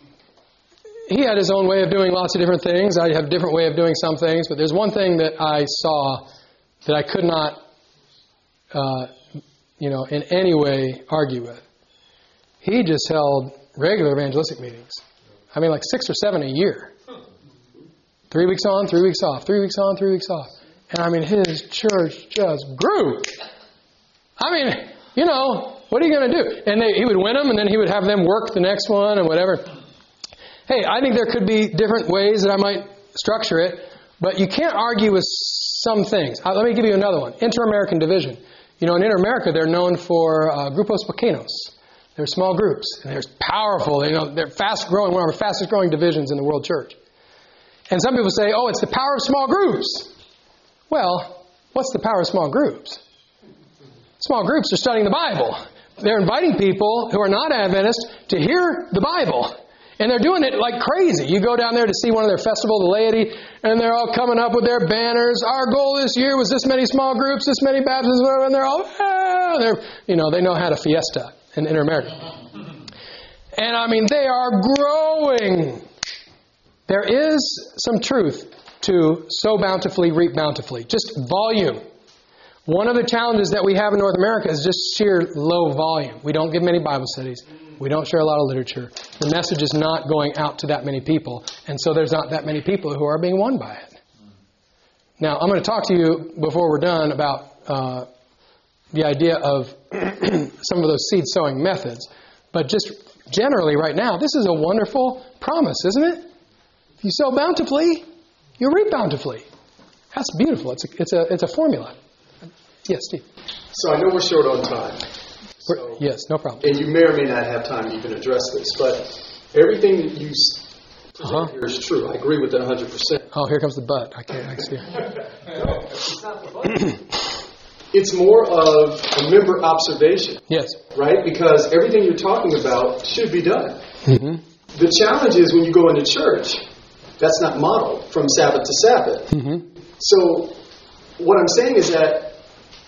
he had his own way of doing lots of different things. I have a different way of doing some things. But there's one thing that I saw that I could not, uh, you know, in any way argue with. He just held regular evangelistic meetings. I mean, like six or seven a year. Three weeks on, three weeks off. Three weeks on, three weeks off. And I mean, his church just grew. I mean, you know, what are you going to do? And they, he would win them, and then he would have them work the next one and whatever. Hey, I think there could be different ways that I might structure it, but you can't argue with some things. Uh, let me give you another one. Inter-American division. You know, in Inter-America, they're known for uh, grupos pequeños. They're small groups, and they're powerful. You know, they're fast-growing, one of our fastest-growing divisions in the world church. And some people say, oh, it's the power of small groups. Well, what's the power of small groups? Small groups are studying the Bible. They're inviting people who are not Adventist to hear the Bible. And they're doing it like crazy. You go down there to see one of their festival, the laity, and they're all coming up with their banners. Our goal this year was this many small groups, this many baptisms, and they're all, ah, they're, you know, they know how to fiesta in Inter-America. And I mean, they are growing. There is some truth to sow bountifully, reap bountifully. Just volume. One of the challenges that we have in North America is just sheer low volume. We don't give many Bible studies. We don't share a lot of literature. The message is not going out to that many people. And so there's not that many people who are being won by it. Now, I'm going to talk to you before we're done about uh, the idea of some of those seed sowing methods. But just generally right now, this is a wonderful promise, isn't it? If you sow bountifully, you reap bountifully. That's beautiful. It's a, it's a, it's a formula. Yes, Steve. So I know we're short on time. So, yes, no problem. And you may or may not have time to even address this, but everything that you present uh-huh. here is true. I agree with it one hundred percent. Oh, here comes the but. I can't I see it. No, it's not the but. It's more of a member observation. Yes. Right? Because everything you're talking about should be done. Mm-hmm. The challenge is when you go into church, that's not modeled from Sabbath to Sabbath. Mm-hmm. So what I'm saying is that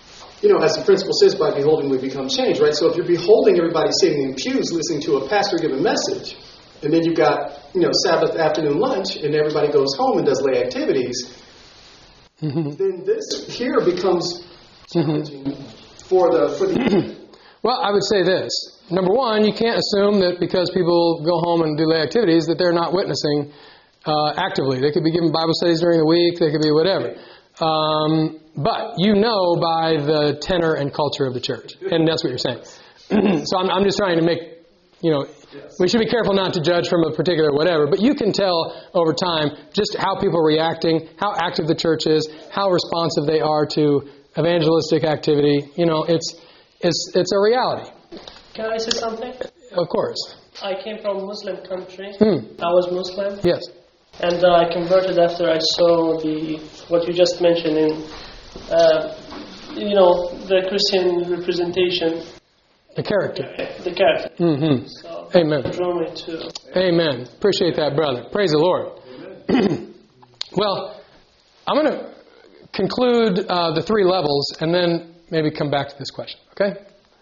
you know, as the principle says, by beholding we become changed, right? So if you're beholding everybody sitting in pews listening to a pastor give a message, and then you've got, you know, Sabbath afternoon lunch, and everybody goes home and does lay activities, mm-hmm. then this here becomes challenging mm-hmm. for the for the. Well, I would say this. Number one, you can't assume that because people go home and do lay activities that they're not witnessing uh, actively. They could be giving Bible studies during the week. They could be whatever. Um, but you know by the tenor and culture of the church. And that's what you're saying. So I'm, I'm just trying to make, you know, we should be careful not to judge from a particular whatever. But you can tell over time just how people are reacting, how active the church is, how responsive they are to evangelistic activity. You know, it's it's it's a reality. Can I say something? Of course. I came from a Muslim country. Hmm. I was Muslim. Yes. And uh, I converted after I saw the what you just mentioned in, uh, you know, the Christian representation. The character. The character. Mm-hmm. So Amen. That drew me to. Amen. Appreciate that, brother. Praise the Lord. Well, I'm going to conclude uh, the three levels and then maybe come back to this question. Okay?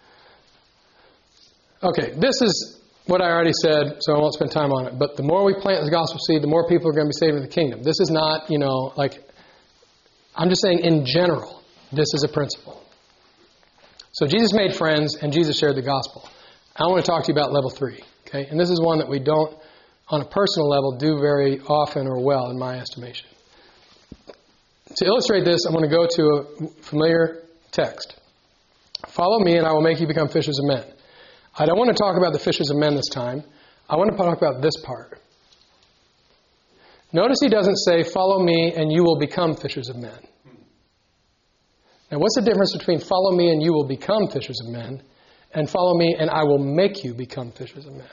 Okay, this is what I already said, so I won't spend time on it. But the more we plant the gospel seed, the more people are going to be saved in the kingdom. This is not, you know, like, I'm just saying in general, this is a principle. So Jesus made friends and Jesus shared the gospel. I want to talk to you about level three, okay? And this is one that we don't, on a personal level, do very often or well, in my estimation. To illustrate this, I'm going to go to a familiar text. Follow me and I will make you become fishers of men. I don't want to talk about the fishers of men this time. I want to talk about this part. Notice he doesn't say, follow me and you will become fishers of men. Now, what's the difference between follow me and you will become fishers of men and follow me and I will make you become fishers of men?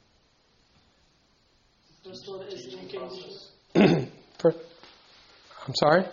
First one is in King For, I'm sorry?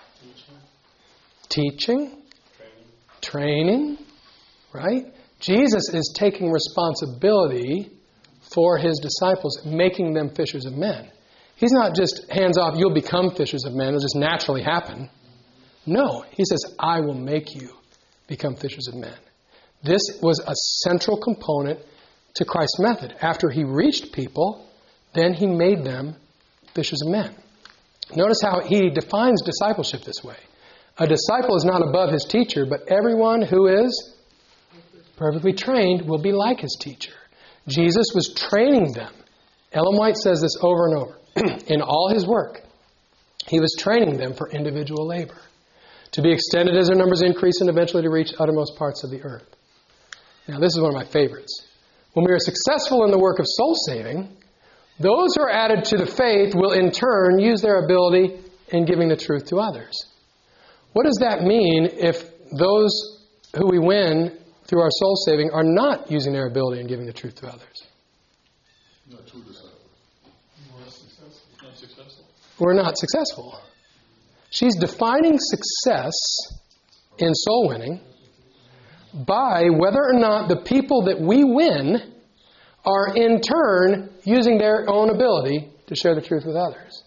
Teaching. Training. Training. Right? Jesus is taking responsibility for his disciples, making them fishers of men. He's not just hands off, you'll become fishers of men, it'll just naturally happen. No, he says, I will make you become fishers of men. This was a central component to Christ's method. After he reached people, then he made them fishers of men. Notice how he defines discipleship this way. A disciple is not above his teacher, but everyone who is perfectly trained will be like his teacher. Jesus was training them. Ellen White says this over and over. In all his work, he was training them for individual labor, to be extended as their numbers increase and eventually to reach uttermost parts of the earth. Now, this is one of my favorites. When we are successful in the work of soul saving, those who are added to the faith will in turn use their ability in giving the truth to others. What does that mean if those who we win through our soul saving are not using their ability in giving the truth to others? Not true disciples. Not successful. Not successful. We're not successful. She's defining success in soul winning by whether or not the people that we win are in turn using their own ability to share the truth with others.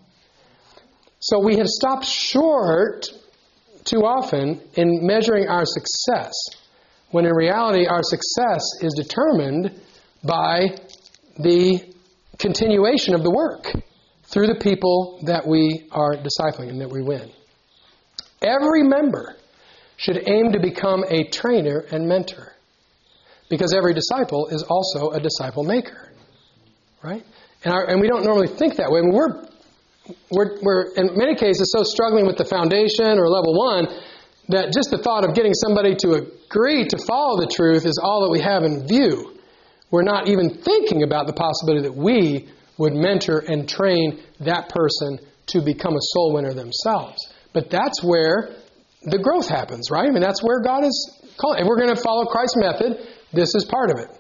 So we have stopped short too often in measuring our success, when in reality our success is determined by the continuation of the work through the people that we are discipling and that we win. Every member should aim to become a trainer and mentor, because every disciple is also a disciple maker, right? And, our, and we don't normally think that way. I mean, we're we're we're in many cases so struggling with the foundation or level one that just the thought of getting somebody to agree to follow the truth is all that we have in view. We're not even thinking about the possibility that we would mentor and train that person to become a soul winner themselves. But that's where the growth happens, right? I mean, that's where God is calling. If we're going to follow Christ's method, this is part of it.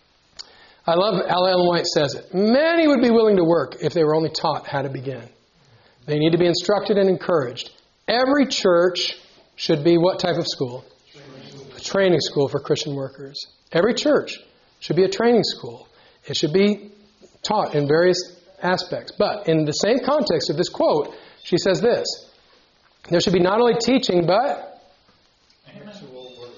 I love how Ellen White says it. Many would be willing to work if they were only taught how to begin. They need to be instructed and encouraged. Every church should be what type of school? A training school for Christian workers. Every church should be a training school. It should be taught in various aspects. But in the same context of this quote, she says this. There should be not only teaching, but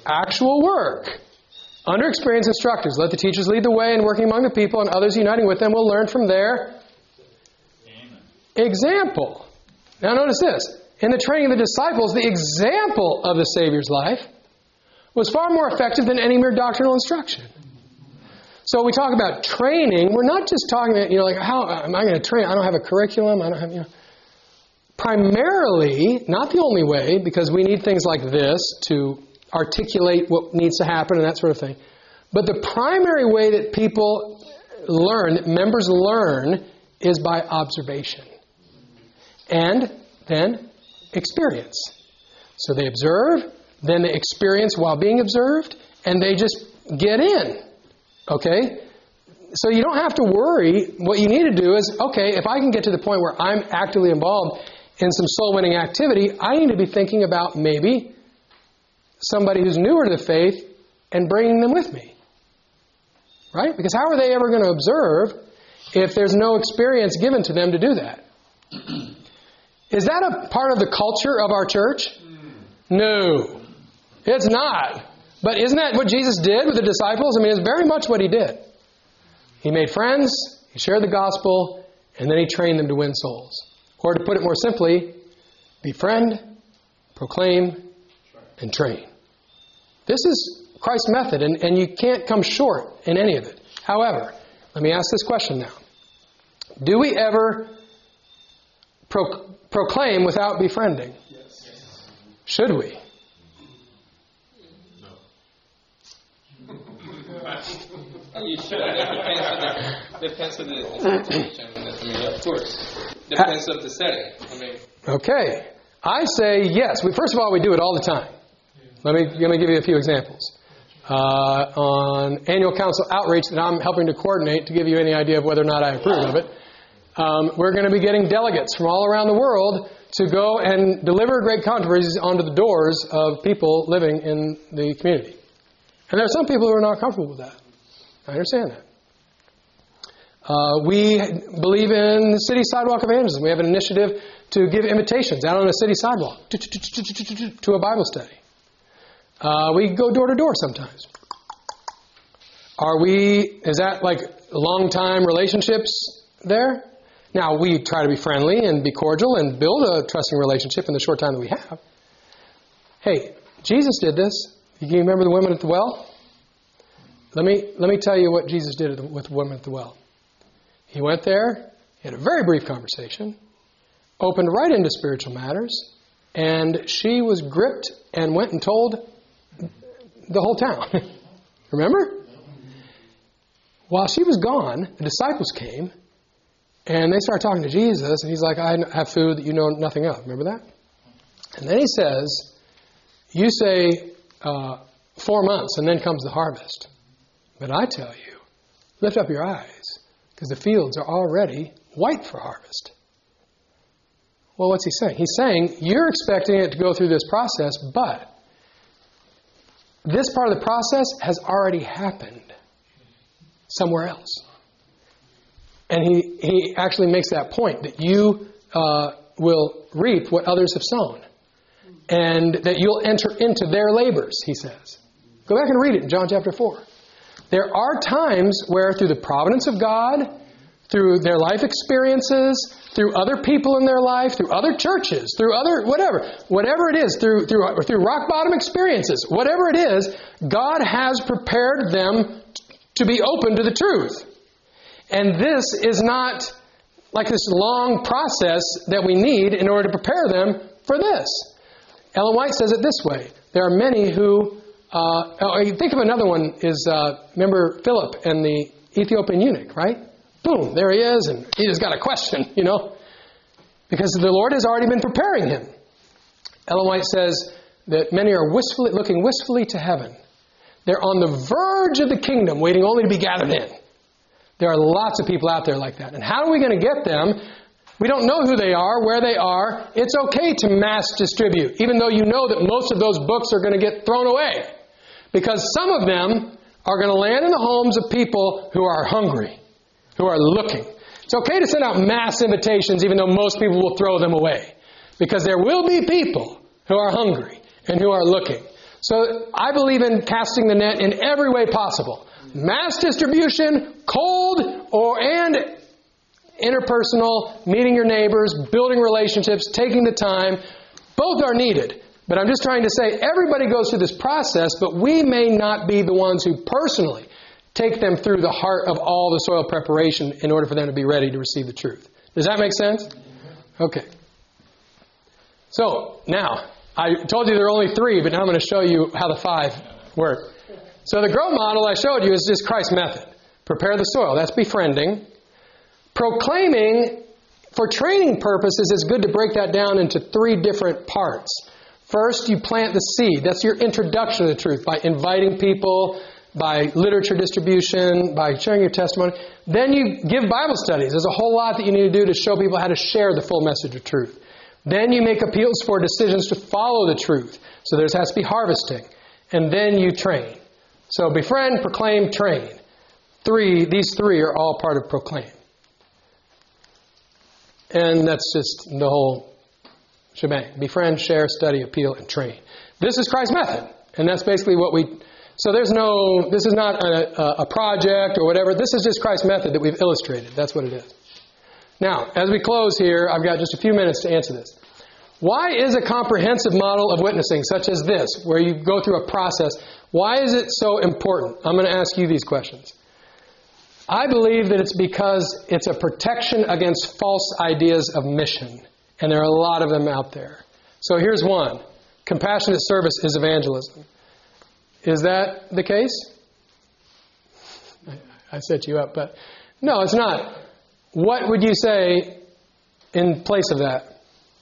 actual work. Under experienced instructors, let the teachers lead the way in working among the people, and others uniting with them will learn from their Amen. Example. Now notice this. In the training of the disciples, the example of the Savior's life was far more effective than any mere doctrinal instruction. So we talk about training. We're not just talking about, you know, like, how am I going to train? I don't have a curriculum. I don't have, you know. Primarily, not the only way, because we need things like this to articulate what needs to happen and that sort of thing. But the primary way that people learn, that members learn, is by observation. And then experience. So they observe, then they experience while being observed, and they just get in. Okay? So you don't have to worry. What you need to do is, okay, if I can get to the point where I'm actively involved in some soul-winning activity, I need to be thinking about maybe somebody who's newer to the faith and bringing them with me. Right? Because how are they ever going to observe if there's no experience given to them to do that? Is that a part of the culture of our church? No. It's not. But isn't that what Jesus did with the disciples? I mean, it's very much what He did. He made friends, He shared the gospel, and then He trained them to win souls. Or to put it more simply, befriend, proclaim, and train. This is Christ's method, and, and you can't come short in any of it. However, let me ask this question now. Do we ever pro- proclaim without befriending? Yes. Should we? You should. It depends on the, depends on the situation. I mean, of course. Depends on the setting. I mean. Okay. I say yes. We, first of all, we do it all the time. Let me, let me give you a few examples. Uh, on annual council outreach that I'm helping to coordinate, to give you any idea of whether or not I approve of it, um, we're going to be getting delegates from all around the world to go and deliver great controversies onto the doors of people living in the community. And there are some people who are not comfortable with that. I understand that. Uh, we believe in city sidewalk evangelism. We have an initiative to give invitations out on the city sidewalk to a Bible study. Uh, we go door to door sometimes. Are we, is that like long-time relationships there? Now, we try to be friendly and be cordial and build a trusting relationship in the short time that we have. Hey, Jesus did this. You remember the woman at the well? Let me let me tell you what Jesus did with the woman at the well. He went there, he had a very brief conversation, opened right into spiritual matters, and she was gripped and went and told the whole town. Remember? While she was gone, the disciples came, and they started talking to Jesus, and He's like, I have food that you know nothing of. Remember that? And then He says, you say uh, four months, and then comes the harvest. But I tell you, lift up your eyes, because the fields are already white for harvest. Well, what's He saying? He's saying, you're expecting it to go through this process, but this part of the process has already happened somewhere else. And he, he actually makes that point, that you uh, will reap what others have sown. And that you'll enter into their labors, he says. Go back and read it in John chapter four. There are times where through the providence of God, through their life experiences, through other people in their life, through other churches, through other, whatever, whatever it is, through, through, through rock bottom experiences, whatever it is, God has prepared them to be open to the truth. And this is not like this long process that we need in order to prepare them for this. Ellen White says it this way. There are many who, uh, oh, think of another one is, uh, remember Philip and the Ethiopian eunuch, right? Boom, there he is, and he just got a question, you know, because the Lord has already been preparing him. Ellen White says that many are wistfully, looking wistfully to heaven. They're on the verge of the kingdom, waiting only to be gathered in. There are lots of people out there like that. And how are we going to get them? We don't know who they are, where they are. It's okay to mass distribute, even though you know that most of those books are going to get thrown away. Because some of them are going to land in the homes of people who are hungry, who are looking. It's okay to send out mass invitations, even though most people will throw them away. Because there will be people who are hungry and who are looking. So I believe in casting the net in every way possible. Mass distribution, cold, or and interpersonal, meeting your neighbors, building relationships, taking the time. Both are needed. But I'm just trying to say everybody goes through this process, but we may not be the ones who personally take them through the heart of all the soil preparation in order for them to be ready to receive the truth. Does that make sense? Okay. So, now, I told you there are only three, but now I'm going to show you how the five work. So the grow model I showed you is just Christ's method. Prepare the soil. That's befriending. Proclaiming, for training purposes, it's good to break that down into three different parts. First, you plant the seed. That's your introduction to the truth by inviting people, by literature distribution, by sharing your testimony. Then you give Bible studies. There's a whole lot that you need to do to show people how to share the full message of truth. Then you make appeals for decisions to follow the truth. So there has to be harvesting. And then you train. So befriend, proclaim, train. Three, these three are all part of proclaim. And that's just the whole shebang. Befriend, share, study, appeal, and train. This is Christ's method. And that's basically what we... So there's no... This is not a, a project or whatever. This is just Christ's method that we've illustrated. That's what it is. Now, as we close here, I've got just a few minutes to answer this. Why is a comprehensive model of witnessing, such as this, where you go through a process, why is it so important? I'm going to ask you these questions. I believe that it's because it's a protection against false ideas of mission. And there are a lot of them out there. So here's one. Compassionate service is evangelism. Is that the case? I, I set you up, but no, it's not. What would you say in place of that?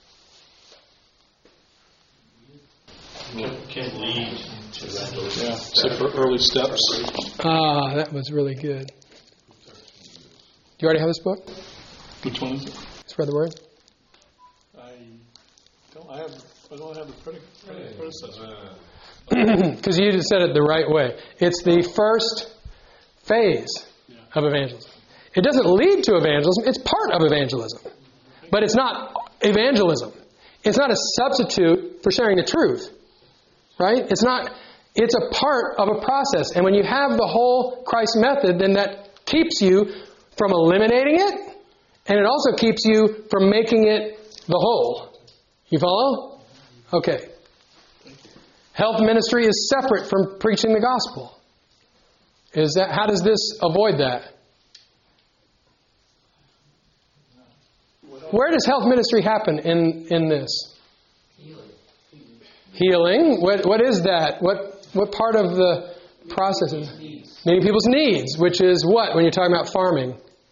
Can lead to evangelism. Yeah, so for early steps. Ah, that was really good. Do you already have this book? Which one is it? Spread the word. I don't. I have. I don't have the predecessor. Because you just said it the right way. It's the first phase of evangelism. It doesn't lead to evangelism. It's part of evangelism. But it's not evangelism. It's not a substitute for sharing the truth. Right? It's not. It's a part of a process. And when you have the whole Christ method, then that keeps you from eliminating it. And it also keeps you from making it the whole. You follow? Okay. Health ministry is separate from preaching the gospel. Is that, how does this avoid that? Where does health ministry happen in, in this? Healing. Healing. What, what is that? What, what part of the process is it? Meeting people's needs, which is what when you're talking about farming?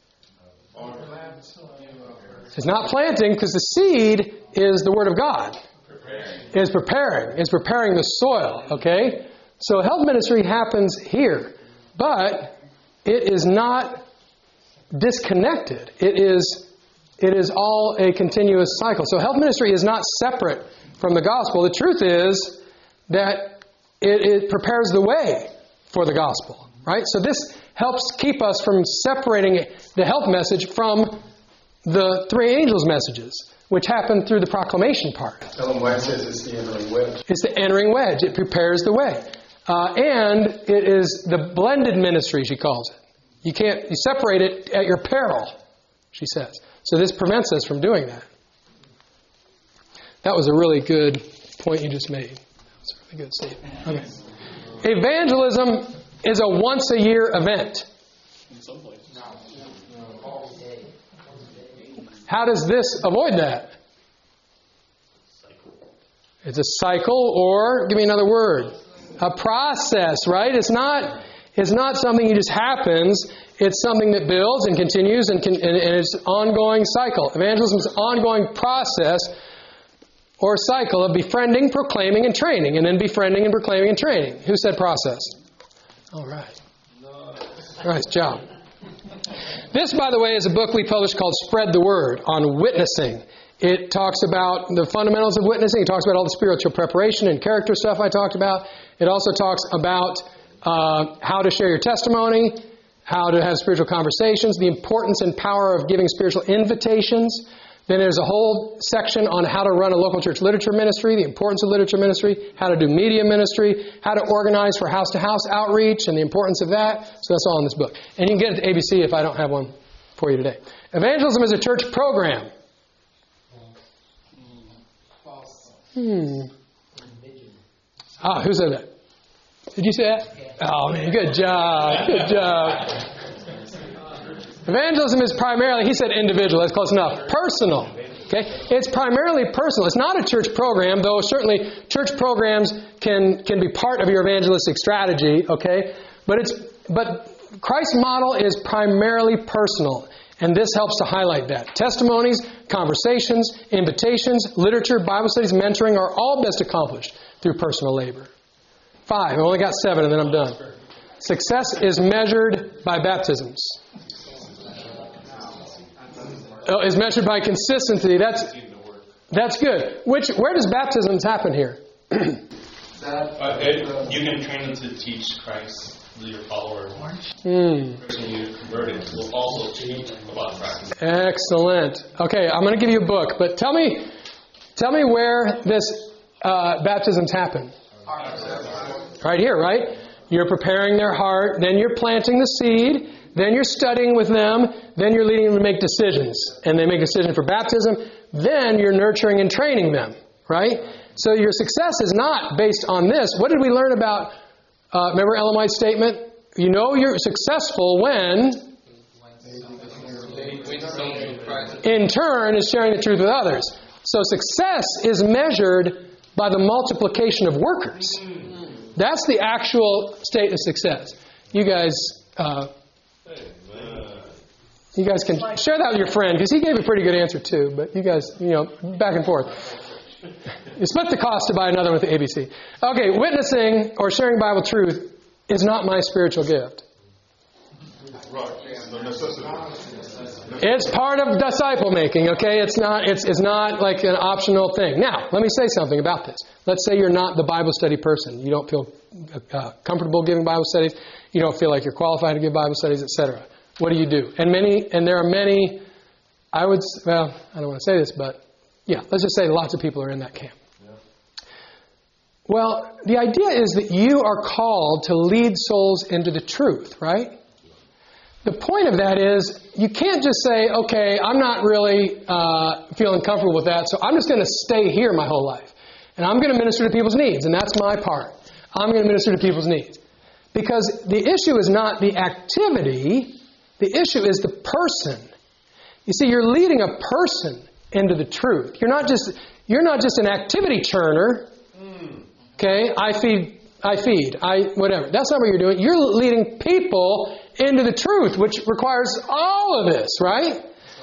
It's not planting, because the seed is the Word of God. Is preparing. Is preparing the soil. Okay? So health ministry happens here. But it is not disconnected. It is, it is all a continuous cycle. So health ministry is not separate from the gospel. The truth is that it, it prepares the way for the gospel. Right? So this helps keep us from separating the health message from the three angels' messages, which happen through the proclamation part. Ellen White says it's the entering wedge. It's the entering wedge. It prepares the way. Uh, and it is the blended ministry, she calls it. You can't, you separate it at your peril, she says. So this prevents us from doing that. That was a really good point you just made. That was a really good statement. Okay. Evangelism is a once-a-year event. In some places. How does this avoid that? It's a cycle, or give me another word. A process, right? It's not. It's not something that just happens. It's something that builds and continues, and, can, and, and it's an ongoing cycle. Evangelism is an ongoing process or cycle of befriending, proclaiming, and training, and then befriending and proclaiming and training. Who said process? All right. Nice job. This, by the way, is a book we published called Spread the Word on witnessing. It talks about the fundamentals of witnessing. It talks about all the spiritual preparation and character stuff I talked about. It also talks about uh, how to share your testimony, how to have spiritual conversations, the importance and power of giving spiritual invitations, Then there's a whole section on how to run a local church literature ministry, the importance of literature ministry, how to do media ministry, how to organize for house-to-house outreach, and the importance of that. So that's all in this book. And you can get it at A B C if I don't have one for you today. Evangelism is a church program. Hmm. Ah, who said that? Did you say that? Oh, man, good job. Good job. Evangelism is primarily, he said individual, that's close enough, personal. Okay? It's primarily personal. It's not a church program, though certainly church programs can, can be part of your evangelistic strategy, okay? But it's but Christ's model is primarily personal, and this helps to highlight that. Testimonies, conversations, invitations, literature, Bible studies, mentoring are all best accomplished through personal labor. Five. I only got seven, and then I'm done. Success is measured by baptisms. Oh, is measured by consistency. That's that's good. Which where does baptisms happen here? uh, it, you can train them to teach Christ to your followers. Mm. The person you converted will also teach about Christ. Excellent. Okay, I'm going to give you a book, but tell me, tell me where this uh, baptisms happen. Right here, right? You're preparing their heart, then you're planting the seed. Then you're studying with them. Then you're leading them to make decisions. And they make a decision for baptism. Then you're nurturing and training them. Right? So your success is not based on this. What did we learn about, uh, remember Ellen White's statement? You know you're successful when, in turn, is sharing the truth with others. So success is measured by the multiplication of workers. That's the actual state of success. You guys... Uh, You guys can share that with your friend, because he gave a pretty good answer too. But you guys, you know, back and forth. You split the cost to buy another one with the A B C. Okay, witnessing or sharing Bible truth is not my spiritual gift. It's part of disciple making, okay? It's not it's it's not like an optional thing. Now, let me say something about this. Let's say you're not the Bible study person. You don't feel uh, comfortable giving Bible studies. You don't feel like you're qualified to give Bible studies, et cetera. What do you do? And many, and there are many, I would, well, I don't want to say this, but yeah, let's just say lots of people are in that camp. Yeah. Well, the idea is that you are called to lead souls into the truth, right? The point of that is you can't just say, okay, I'm not really uh, feeling comfortable with that, so I'm just going to stay here my whole life. And I'm going to minister to people's needs, and that's my part. I'm going to minister to people's needs. Because the issue is not the activity, the issue is the person. You see, you're leading a person into the truth. You're not just you're not just an activity churner. Okay, I feed, I feed, I whatever. That's not what you're doing. You're leading people into the truth, which requires all of this, right?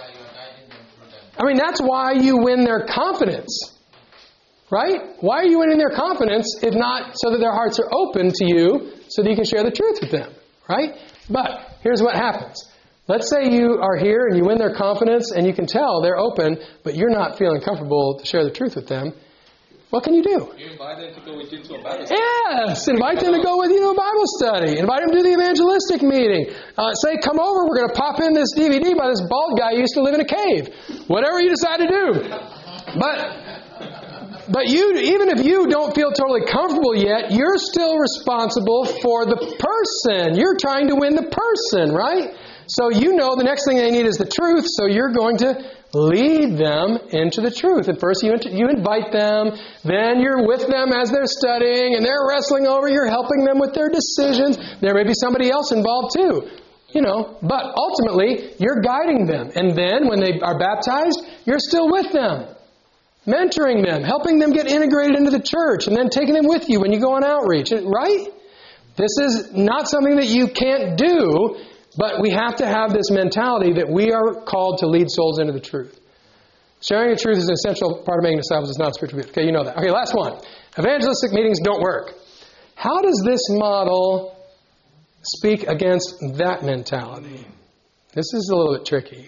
I mean, that's why you win their confidence. Right? Why are you winning their confidence if not so that their hearts are open to you so that you can share the truth with them? Right? But here's what happens. Let's say you are here and you win their confidence and you can tell they're open, but you're not feeling comfortable to share the truth with them. What can you do? You invite them to go with you to a Bible study. Yes! Invite them to go with you to a Bible study. Invite them to the evangelistic meeting. Uh, say, come over, we're going to pop in this D V D by this bald guy who used to live in a cave. Whatever you decide to do. But... But you, even if you don't feel totally comfortable yet, you're still responsible for the person. You're trying to win the person, right? So you know the next thing they need is the truth, so you're going to lead them into the truth. And first you, you invite them, then you're with them as they're studying, and they're wrestling over, you're helping them with their decisions. There may be somebody else involved too. You know, but ultimately, you're guiding them. And then when they are baptized, you're still with them. Mentoring them, helping them get integrated into the church, and then taking them with you when you go on outreach, right? This is not something that you can't do, but we have to have this mentality that we are called to lead souls into the truth. Sharing the truth is an essential part of making disciples. It's not a spiritual gift. Okay, you know that. Okay, last one. Evangelistic meetings don't work. How does this model speak against that mentality? This is a little bit tricky.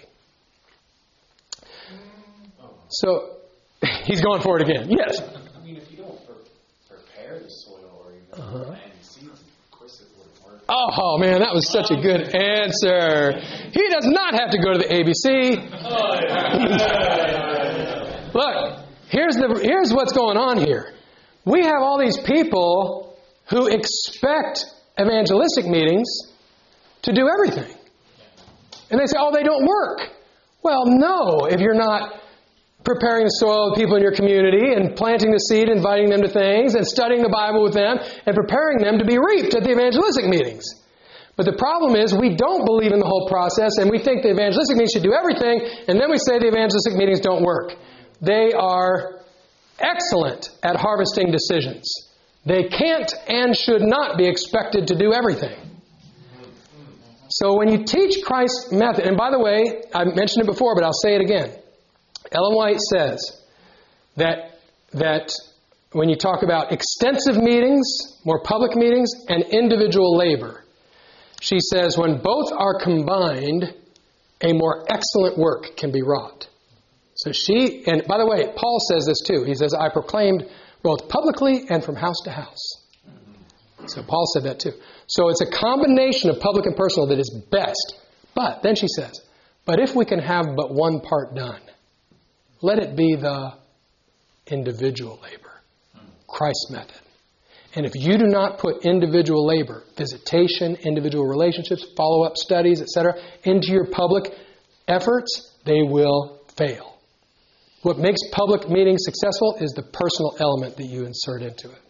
So, he's going for it again. Yes. I mean, if you don't pre- prepare the soil or you don't uh-huh. plant any seeds, of course it wouldn't work. Oh, man, that was such a good answer. He does not have to go to the A B C. here's the here's what's going on here. We have all these people who expect evangelistic meetings to do everything. And they say, oh, they don't work. Well, no, if you're not preparing the soil of people in your community and planting the seed, inviting them to things, and studying the Bible with them, and preparing them to be reaped at the evangelistic meetings. But the problem is we don't believe in the whole process, and we think the evangelistic meetings should do everything, and then we say the evangelistic meetings don't work. They are excellent at harvesting decisions. They can't and should not be expected to do everything. So when you teach Christ's method, and by the way, I mentioned it before, but I'll say it again. Ellen White says that that when you talk about extensive meetings, more public meetings, and individual labor, she says when both are combined, a more excellent work can be wrought. So she, and by the way, Paul says this too. He says, I proclaimed both publicly and from house to house. So Paul said that too. So it's a combination of public and personal that is best. But then she says, but if we can have but one part done, let it be the individual labor, Christ's method. And if you do not put individual labor, visitation, individual relationships, follow-up studies, et cetera, into your public efforts, they will fail. What makes public meetings successful is the personal element that you insert into it.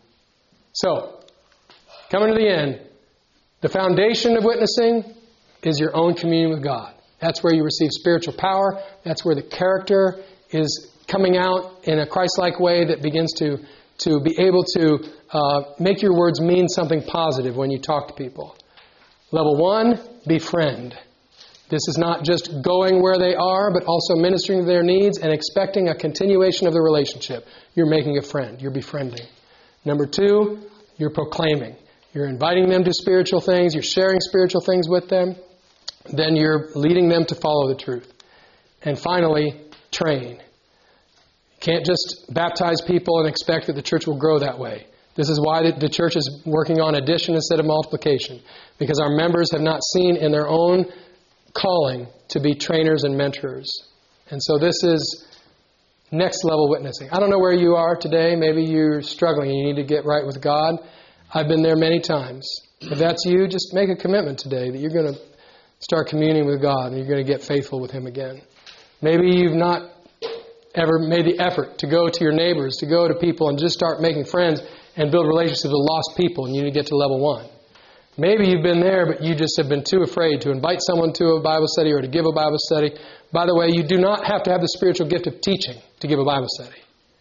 So, coming to the end, the foundation of witnessing is your own communion with God. That's where you receive spiritual power. That's where the character is coming out in a Christ-like way that begins to, to be able to uh, make your words mean something positive when you talk to people. Level one, befriend. This is not just going where they are, but also ministering to their needs and expecting a continuation of the relationship. You're making a friend. You're befriending. Number two, you're proclaiming. You're inviting them to spiritual things. You're sharing spiritual things with them. Then you're leading them to follow the truth. And finally, train. You can't just baptize people and expect that the church will grow that way. This is why the church is working on addition instead of multiplication. Because our members have not seen in their own calling to be trainers and mentors. And so this is next level witnessing. I don't know where you are today. Maybe you're struggling and you need to get right with God. I've been there many times. If that's you, just make a commitment today that you're going to start communing with God and you're going to get faithful with Him again. Maybe you've not ever made the effort to go to your neighbors, to go to people and just start making friends and build relationships with lost people, and you need to get to level one. Maybe you've been there, but you just have been too afraid to invite someone to a Bible study or to give a Bible study. By the way, you do not have to have the spiritual gift of teaching to give a Bible study.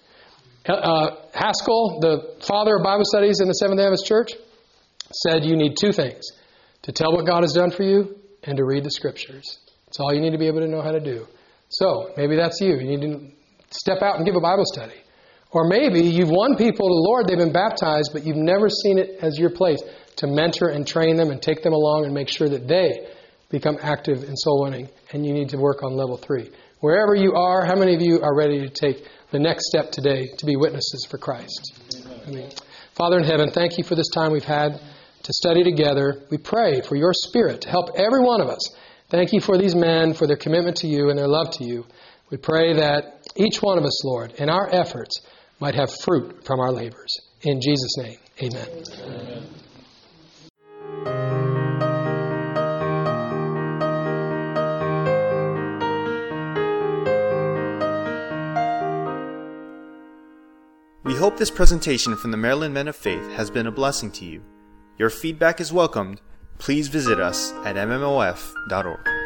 Uh, Haskell, the father of Bible studies in the Seventh-day Adventist Church, said you need two things: to tell what God has done for you and to read the Scriptures. That's all you need to be able to know how to do. So, maybe that's you. You need to step out and give a Bible study. Or maybe you've won people to the Lord, they've been baptized, but you've never seen it as your place to mentor and train them and take them along and make sure that they become active in soul winning. And you need to work on level three. Wherever you are, how many of you are ready to take the next step today to be witnesses for Christ? Amen. Father in heaven, thank you for this time we've had to study together. We pray for your Spirit to help every one of us. Thank you for these men, for their commitment to you and their love to you. We pray that each one of us, Lord, in our efforts might have fruit from our labors. In Jesus' name, amen. Amen. We hope this presentation from the Maryland Men of Faith has been a blessing to you. Your feedback is welcomed. Please visit us at m m o f dot org.